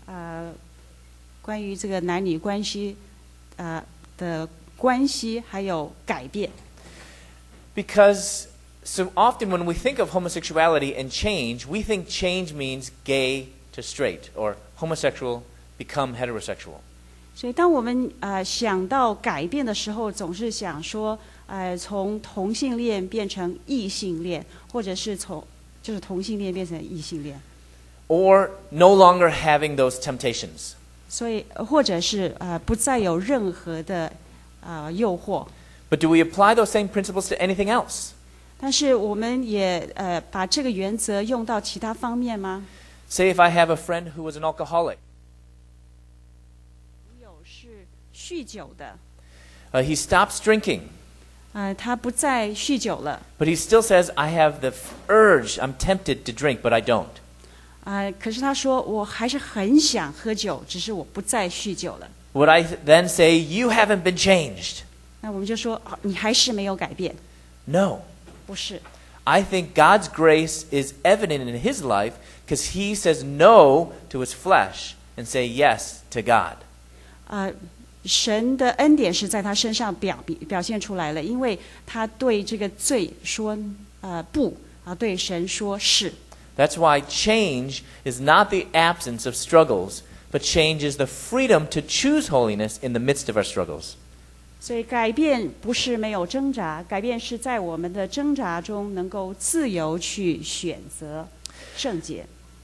关于这个男女关系的关系，还有改变。 Because so often when we think of homosexuality and change, we think change means gay to straight or homosexual become heterosexual. 所以当我们想到改变的时候，总是想说从同性恋变成异性恋，或者是就是同性恋变成异性恋。 Or no longer having those temptations. 所以或者是不再有任何的诱惑。 But do we apply those same principles to anything else? 但是我们也把这个原则用到其他方面吗？ Say if I have a friend who was an alcoholic. 有是酗酒的。 He stops drinking. 他不再酗酒了。 But he still says, I have the urge, I'm tempted to drink, but I don't. 可是他说我还是很想喝酒，只是我不再酗酒了。 Would I then say, you haven't been changed? 那我们就说你还是没有改变。 No. 不是。 I think God's grace is evident in his life because he says no to his flesh and say yes to God. 神的恩典是在他身上表现出来了，因为他对这个罪说不，对神说是。 That's why change is not the absence of struggles, but change is the freedom to choose holiness in the midst of our struggles. 所以改变不是没有挣扎，改变是在我们的挣扎中能够自由去选择圣洁。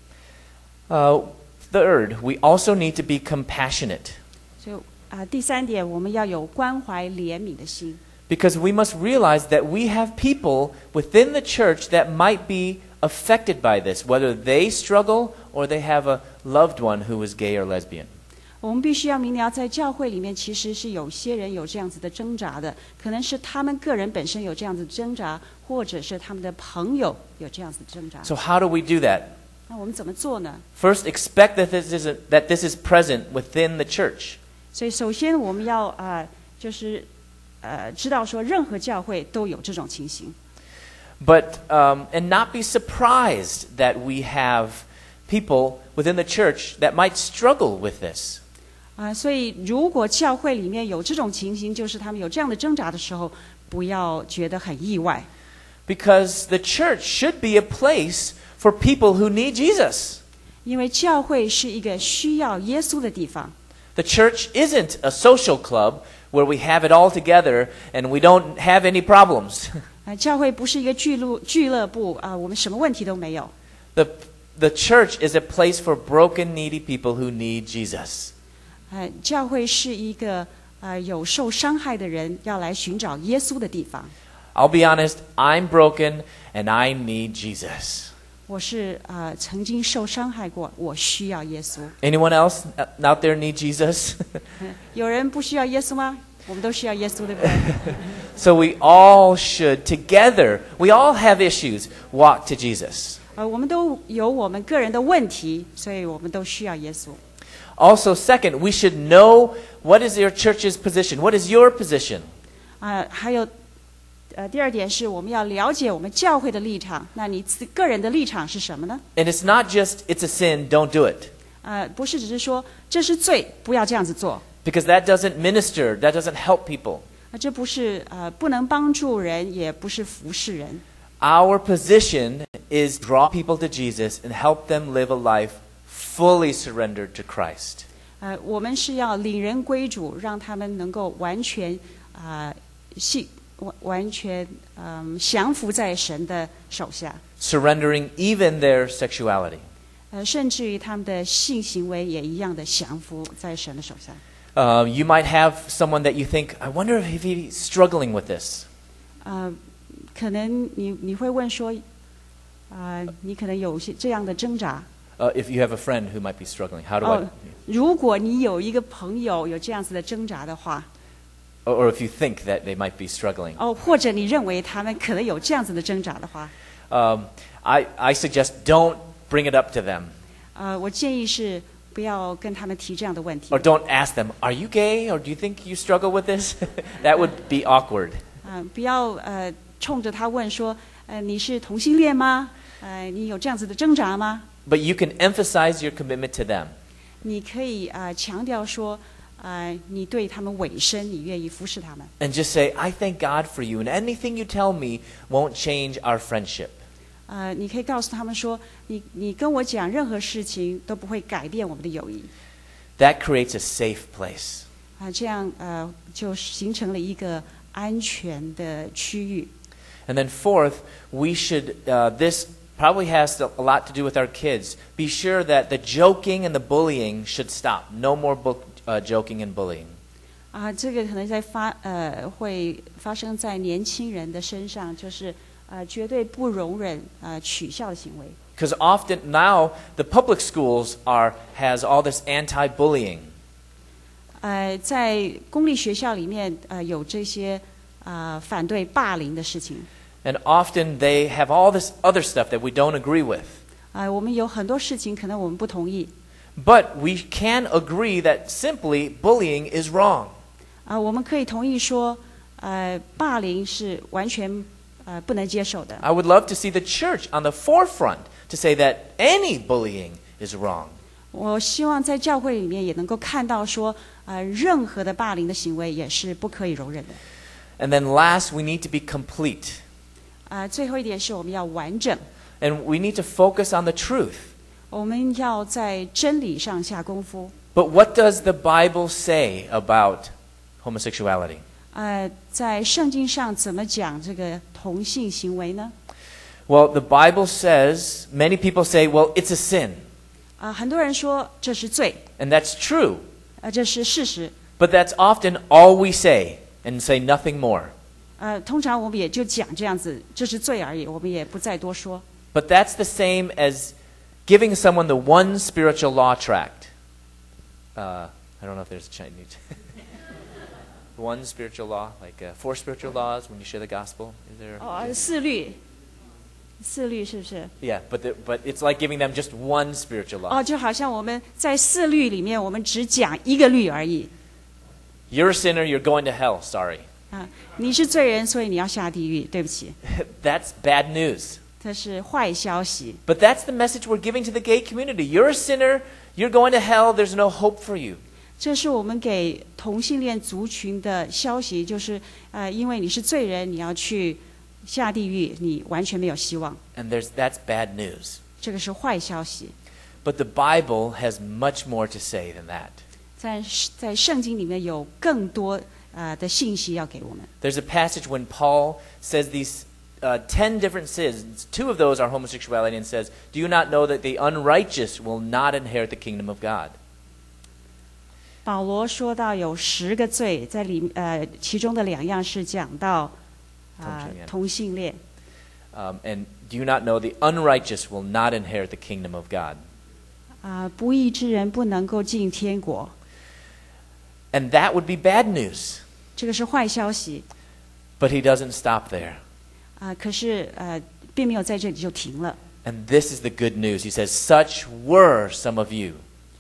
Third, we also need to be compassionate. 所以第三点，我们要有关怀怜悯的心。 Because we must realize that we have people within the church that might be affected by this, whether they struggle or they have a loved one who is gay or lesbian. 我们必须要明了，在教会里面其实是有些人有这样子的挣扎的，可能是他们个人本身有这样子的挣扎，或者是他们的朋友有这样子的挣扎。 So how do we do that? 那我们怎么做呢？ First, expect that this is present within the church. 所以首先我们要就是知道说任何教会都有这种情形。 But and not be surprised that we have people within the church that might struggle with this. 所以如果教会里面有这种情形，就是他们有这样的挣扎的时候，不要觉得很意外。 Because the church should be a place for people who need Jesus. 因为教会是一个需要耶稣的地方。 The church isn't a social club where we have it all together and we don't have any problems. 教会不是一个俱乐部我们什么问题都没有。 The church is a place for broken, needy people who need Jesus. 教会是一个有受伤害的人要来寻找耶稣的地方。 I'll be honest, I'm broken and I need Jesus. 我是曾经受伤害过，我需要耶稣。 Anyone else out there need Jesus? 有人不需要耶稣吗？我们都需要耶稣，对不对？ So we all should together, we all have issues, walk to Jesus. 我们都有我们个人的问题，所以我们都需要耶稣。 Also, second, we should know what is your church's position. What is your position? 还有第二点是我们要了解我们教会的立场。那你个人的立场是什么呢？ And it's not just it's a sin, don't do it. 不是只是说这是罪，不要这样子做。 Because that doesn't minister, that doesn't help people. 这不是不能帮助人，也不是服侍人。 Our position is draw people to Jesus and help them live a life fully surrendered to Christ. 我们是要领人归主，让他们能够完全降服在神的手下。 Surrendering even their sexuality. 甚至于他们的性行为也一样的降服在神的手下。 You might have someone that you think, I wonder if he's struggling with this. 可能你会问说，你可能有些这样的挣扎。 If you have a friend who might be struggling, how do I? 如果你有一个朋友有这样子的挣扎的话 or if you think that they might be struggling. 或者你认为他们可能有这样子的挣扎的话， I suggest don't bring it up to them. 我建议是不要跟他们提这样的问题 Or，don't ask them, are you gay? Or do you think you struggle with this? That would be awkward. 不要冲着他问说，你是同性恋吗？你有这样子的挣扎吗？ But you can emphasize your commitment to them. 你可以强调说，你对他们委身，你愿意服侍他们。 And just say, I thank God for you, and anything you tell me won't change our friendship. 你可以告诉他们说，你跟我讲任何事情都不会改变我们的友谊。 That creates a safe place. 这样就形成了一个安全的区域。 And then fourth, we should, this probably has a lot to do with our kids. Be sure that the joking and the bullying should stop. No more joking and bullying. 这个可能会发生在年轻人的身上，就是绝对不容忍取笑的行为。 Because often now the public schools has all this anti-bullying. 在公立学校里面有这些反对霸凌的事情。 And often they have all this other stuff that we don't agree with. 我们有很多事情可能我们不同意。 But we can agree that simply bullying is wrong. 我们可以同意说，霸凌是完全不能接受的。 I would love to see the church on the forefront to say that any bullying is wrong. 我希望在教会里面也能够看到说，任何的霸凌的行为也是不可以容忍的。 And then last, we need to be complete. 最后一点是我们要完整， And we need to focus on the truth. 我们要在真理上下功夫。 But what does the Bible say about homosexuality? 在圣经上怎么讲这个同性行为呢？ Well, the Bible says, many people say, well, it's a sin. 很多人说这是罪， And that's true. 这是事实。 But that's often all we say and say nothing more. 通常我们也就讲这样子，这是罪而已，我们也不再多说。 But that's the same as giving someone the one spiritual law tract. I don't know if there's a Chinese. One spiritual law, like 4 spiritual laws when you share the gospel. Is there? 四律是不是？ Yeah, but it's like giving them just one spiritual law. 就好像我们在四律里面，我们只讲一个律而已。 You're a sinner, you're going to hell, sorry. 你是罪人，所以你要下地狱，对不起。 That's bad news. 这是坏消息。 But that's the message we're giving to the gay community. You're a sinner, you're going to hell, there's no hope for you. 这是我们给同性恋族群的消息，就是因为你是罪人，你要去下地狱，你完全没有希望。 And that's bad news. 这个是坏消息。 But the Bible has much more to say than that. 在圣经里面有更多的信息要给我们。 There's a passage when Paul says these 10 different sins. 2 of those are homosexuality, and says, "Do you not know that the unrighteous will not inherit the kingdom of God?" 保罗说到有10个罪，在其中的2样是讲到同性恋。 And do you not know the unrighteous will not inherit the kingdom of God? 不义之人不能够进天国。 And that would be bad news. 这个是坏消息。 But he doesn't stop there. 可是并没有在这里就停了。 And this is the good news. He says, "Such were some of you."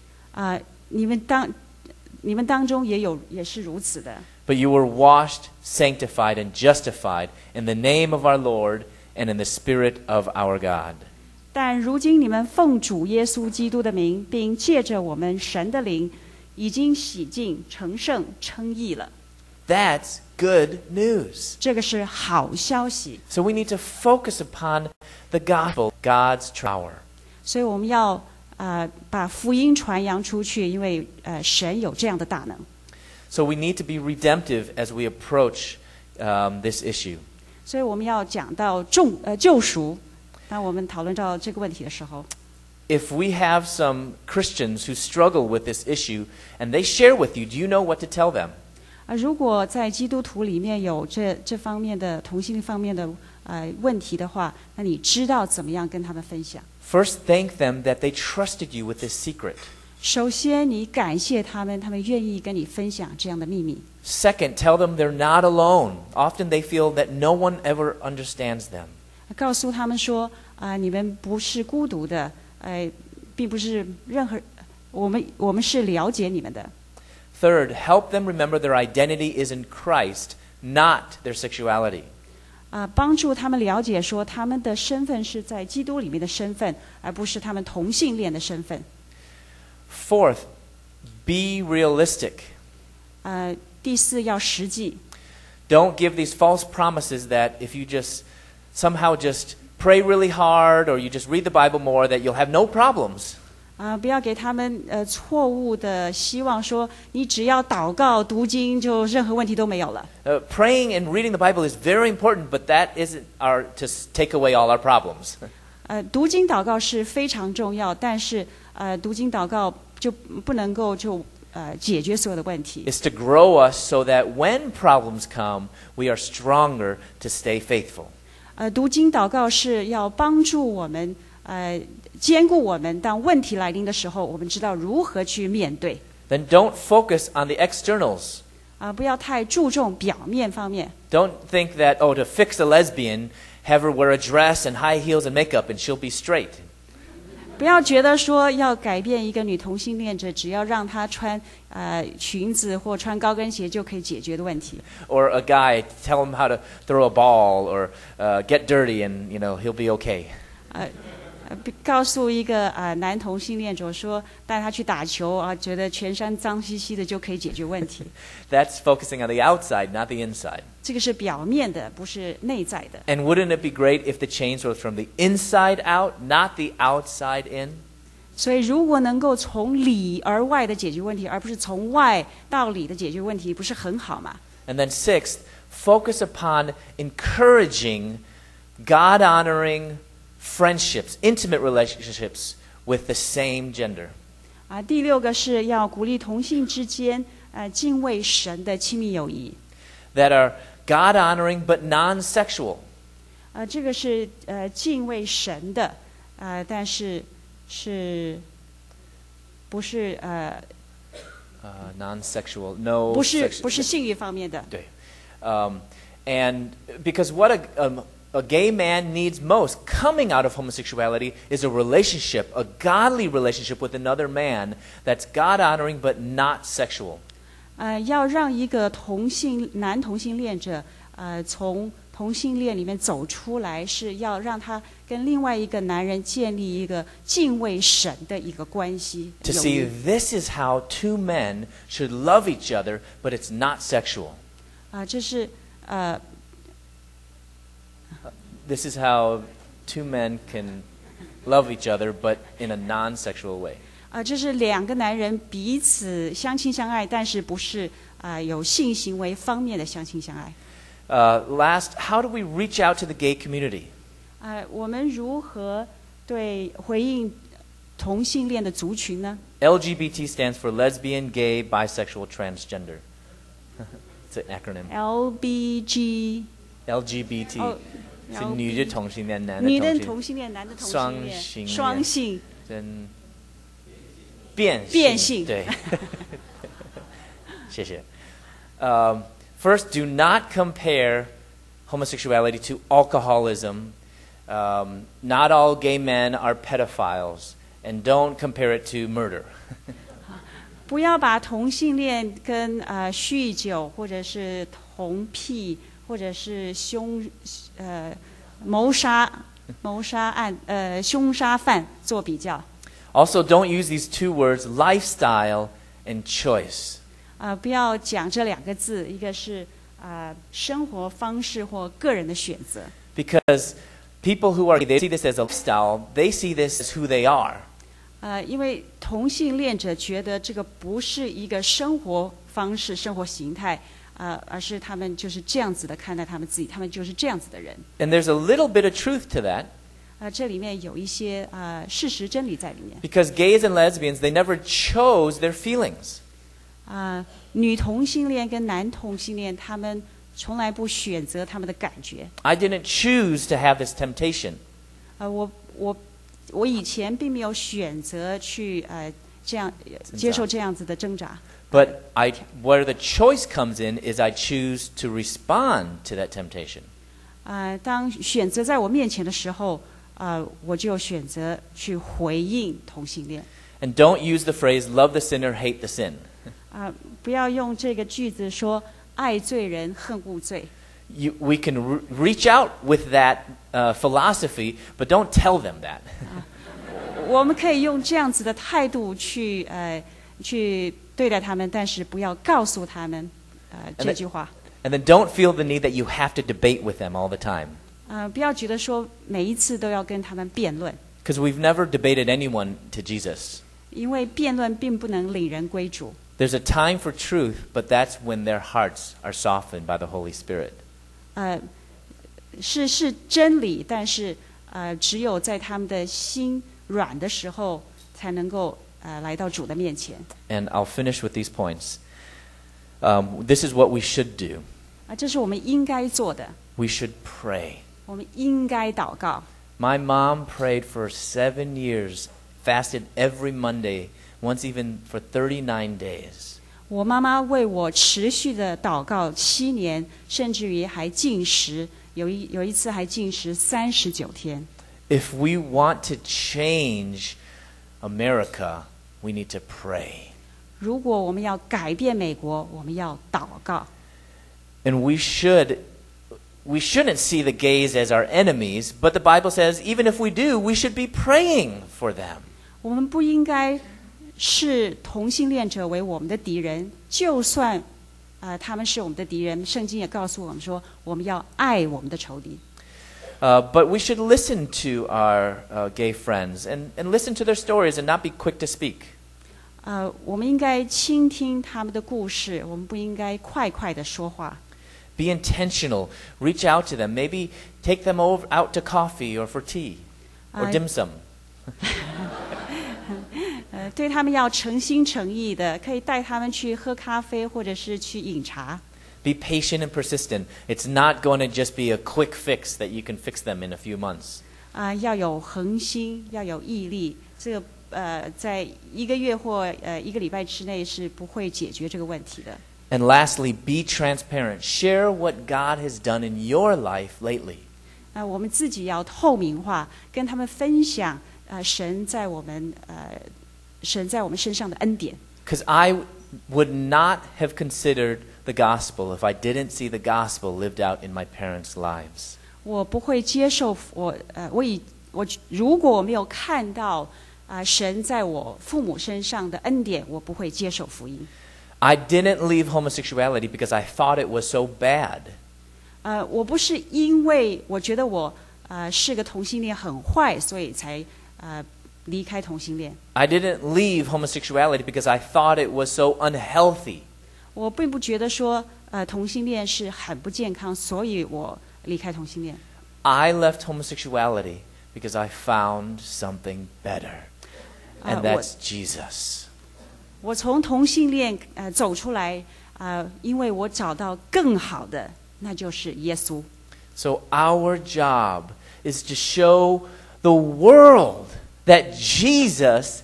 你们当中也是如此的。 But you were washed, sanctified, and justified in the name of our Lord and in the Spirit of our God. 但如今你们奉主耶稣基督的名，并借着我们神的灵，已经洗净、成圣、称义了。 That's good news. 这个是好消息。 So we need to focus upon the gospel, God's power. 所以我们要把福音传扬出去，因为神有这样的大能。 So we need to be redemptive as we approach this issue. 所以我们要讲到救赎。当我们讨论到这个问题的时候， If we have some Christians who struggle with this issue and they share with you, do you know what to tell them? 如果在基督徒里面有这方面的同性方面的问题的话，那你知道怎么样跟他们分享？ First, thank them that they trusted you with this secret. 首先，你感谢他们，他们愿意跟你分享这样的秘密。 Second, tell them they're not alone. Often they feel that no one ever understands them. 告诉他们说你们不是孤独的，并不是任何我们是了解你们的。 Third, help them remember their identity is in Christ, not their sexuality. 帮助他们了解说他们的身份是在基督里面的身份，而不是他们同性恋的身份。 Fourth, be realistic. 第四，要实际。 Don't give these false promises that if you somehow pray really hard or you just read the Bible more that you'll have no problems. 不要给他们错误的希望，说你只要祷告读经就任何问题都没有了。 Praying and reading the Bible is very important, but that isn't to take away all our problems. 读经祷告是非常重要，但是读经祷告就不能够解决所有的问题。 It's to grow us so that when problems come, we are stronger to stay faithful. 读经祷告是要帮助我们兼顾我们，当问题来临的时候，我们知道如何去面对。 Then don't focus on the externals. 不要太注重表面方面。 Don't think that, to fix a lesbian, have her wear a dress and high heels and makeup and she'll be straight. 不要觉得说要改变一个女同性恋者，只要让她穿裙子或穿高跟鞋就可以解决的问题。 Or a guy, tell him how to throw a ball or get dirty and, he'll be okay. 告诉一个男同性恋者说，带他去打球觉得全身脏兮兮的就可以解决问题。 That's focusing on the outside, not the inside. 这个是表面的，不是内在的。 And wouldn't it be great if the change was from the inside out, not the outside in? 所以，如果能够从里而外的解决问题，而不是从外到里的解决问题，不是很好吗？ And then sixth, focus upon encouraging God-honoring friendships, intimate relationships with the same gender. 第六个是要鼓励同性之间敬畏神的亲密友谊。 That are God-honoring but non-sexual. 这个是敬畏神的，但是不是 non-sexual, no. 不是性欲方面的。 对，and because what a gay man needs most coming out of homosexuality is a relationship, a godly relationship with another man that's God-honoring but not sexual. 要让一个男同性恋者从同性恋里面走出来，是要让他跟另外一个男人建立一个敬畏神的一个关系。 To see this is how two men should love each other, but it's not sexual. 这是 This is how two men can love each other, but in a non-sexual way. 这是两个男人彼此相亲相爱，但是不是有性行为方面的相亲相爱。 Last, how do we reach out to the gay community? 我们如何回应同性恋的族群呢？ LGBT stands for lesbian, gay, bisexual, transgender. It's an acronym. LGBT. 是女的同性恋，男的同性恋， 男的同性恋，双性， 变性，对，谢谢。First, do not compare homosexuality to alcoholism. Not all gay men are pedophiles, and don't compare it to murder. 不要把同性恋跟酗酒或者是同癖或者是谋杀案凶杀犯做比较。 Also, don't use these two words, lifestyle and choice. 不要讲这两个字，一个是生活方式或个人的选择。 Because people who are gay, they see this as a lifestyle. They see this as who they are. 因为同性恋者觉得这个不是一个生活方式、生活形态。而是他们就是这样子的看待他们自己，他们就是这样子的人。 And there's a little bit of truth to that. 这里面有一些事实真理在里面。 Because gays and lesbians, they never chose their feelings. 女同性恋跟男同性恋，他们从来不选择他们的感觉。 I didn't choose to have this temptation. 我以前并没有选择去这样接受这样子的挣扎。 But where the choice comes in is I choose to respond to that temptation. 当选择在我面前的时候，我就选择去回应同性恋。 And don't use the phrase "love the sinner, hate the sin." 不要用这个句子说爱罪人恨恶罪。 We can reach out with that philosophy, but don't tell them that. 我们可以用这样子的态度去对待他们，但是不要告诉他们这句话。 And then don't feel the need that you have to debate with them all the time. 不要觉得说每一次都要跟他们辩论， Because we've never debated anyone to Jesus. 因为辩论并不能领人归主。 There's a time for truth, but that's when their hearts are softened by the Holy Spirit. 是真理，但是只有在他们的心软的时候，才能够来到主的面前。 And I'll finish with these points. This is what we should do. 这是我们应该做的。 We should pray. 我们应该祷告。 My mom prayed for 7 years, fasted every Monday, once even for 39 days. 我妈妈为我持续的祷告7年，甚至于还禁食，有一次还禁食39天。 If we want to change America, we need to pray. 如果我们要改变美国，我们要祷告。 And we shouldn't see the gays as our enemies, but the Bible says even if we do, we should be praying for them. 我们不应该视同性恋者为我们的敌人，就算他们是我们的敌人，圣经也告诉我们说，我们要爱我们的仇敌。 But we should listen to our gay friends and listen to their stories and not be quick to speak. 我们应该倾听他们的故事，我们不应该快快的说话。 Be intentional. Reach out to them. Maybe take them out to coffee or for tea or dim sum. 对他们要诚心诚意的，可以带他们去喝咖啡，或者是去饮茶。 Be patient and persistent. It's not going to just be a quick fix that you can fix them in a few months. 要有恒心，要有毅力。这个在1个月或1个礼拜之内是不会解决这个问题的。 And lastly, be transparent. Share what God has done in your life lately. 我们自己要透明化，跟他们分享神在我们身上的恩典。 Because I would not have considered the gospel if I didn't see the gospel lived out in my parents' lives. 我不会接受如果我没有看到神在我父母身上的恩典，我不会接受福音。 I didn't leave homosexuality because I thought it was so bad. 我不是因为我觉得我是个同性恋很坏，所以才离开同性恋。 I didn't leave homosexuality because I thought it was so unhealthy. 我并不觉得说同性恋是很不健康，所以我离开同性恋。 I left homosexuality because I found something better, and that's Jesus. 我从同性恋走出来因为我找到更好的，那就是耶稣。 So our job is to show the world that Jesus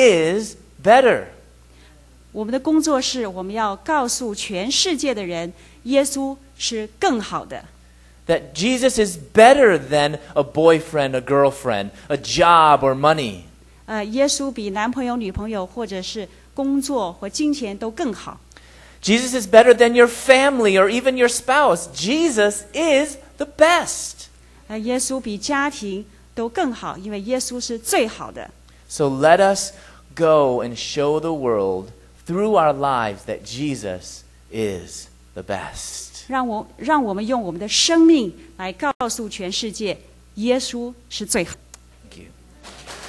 is better. 我们的工作是我们要告诉全世界的人，耶稣是更好的。 That Jesus is better than a boyfriend, a girlfriend, a job or money. 耶稣比男朋友、女朋友或者是工作或金钱都更好。 Jesus is better than your family or even your spouse. Jesus is the best. 耶稣比家庭都更好，因为耶稣是最好的。 So let us go and show the world through our lives that Jesus is the best. 让我们用我们的生命来告诉全世界，耶稣是最好。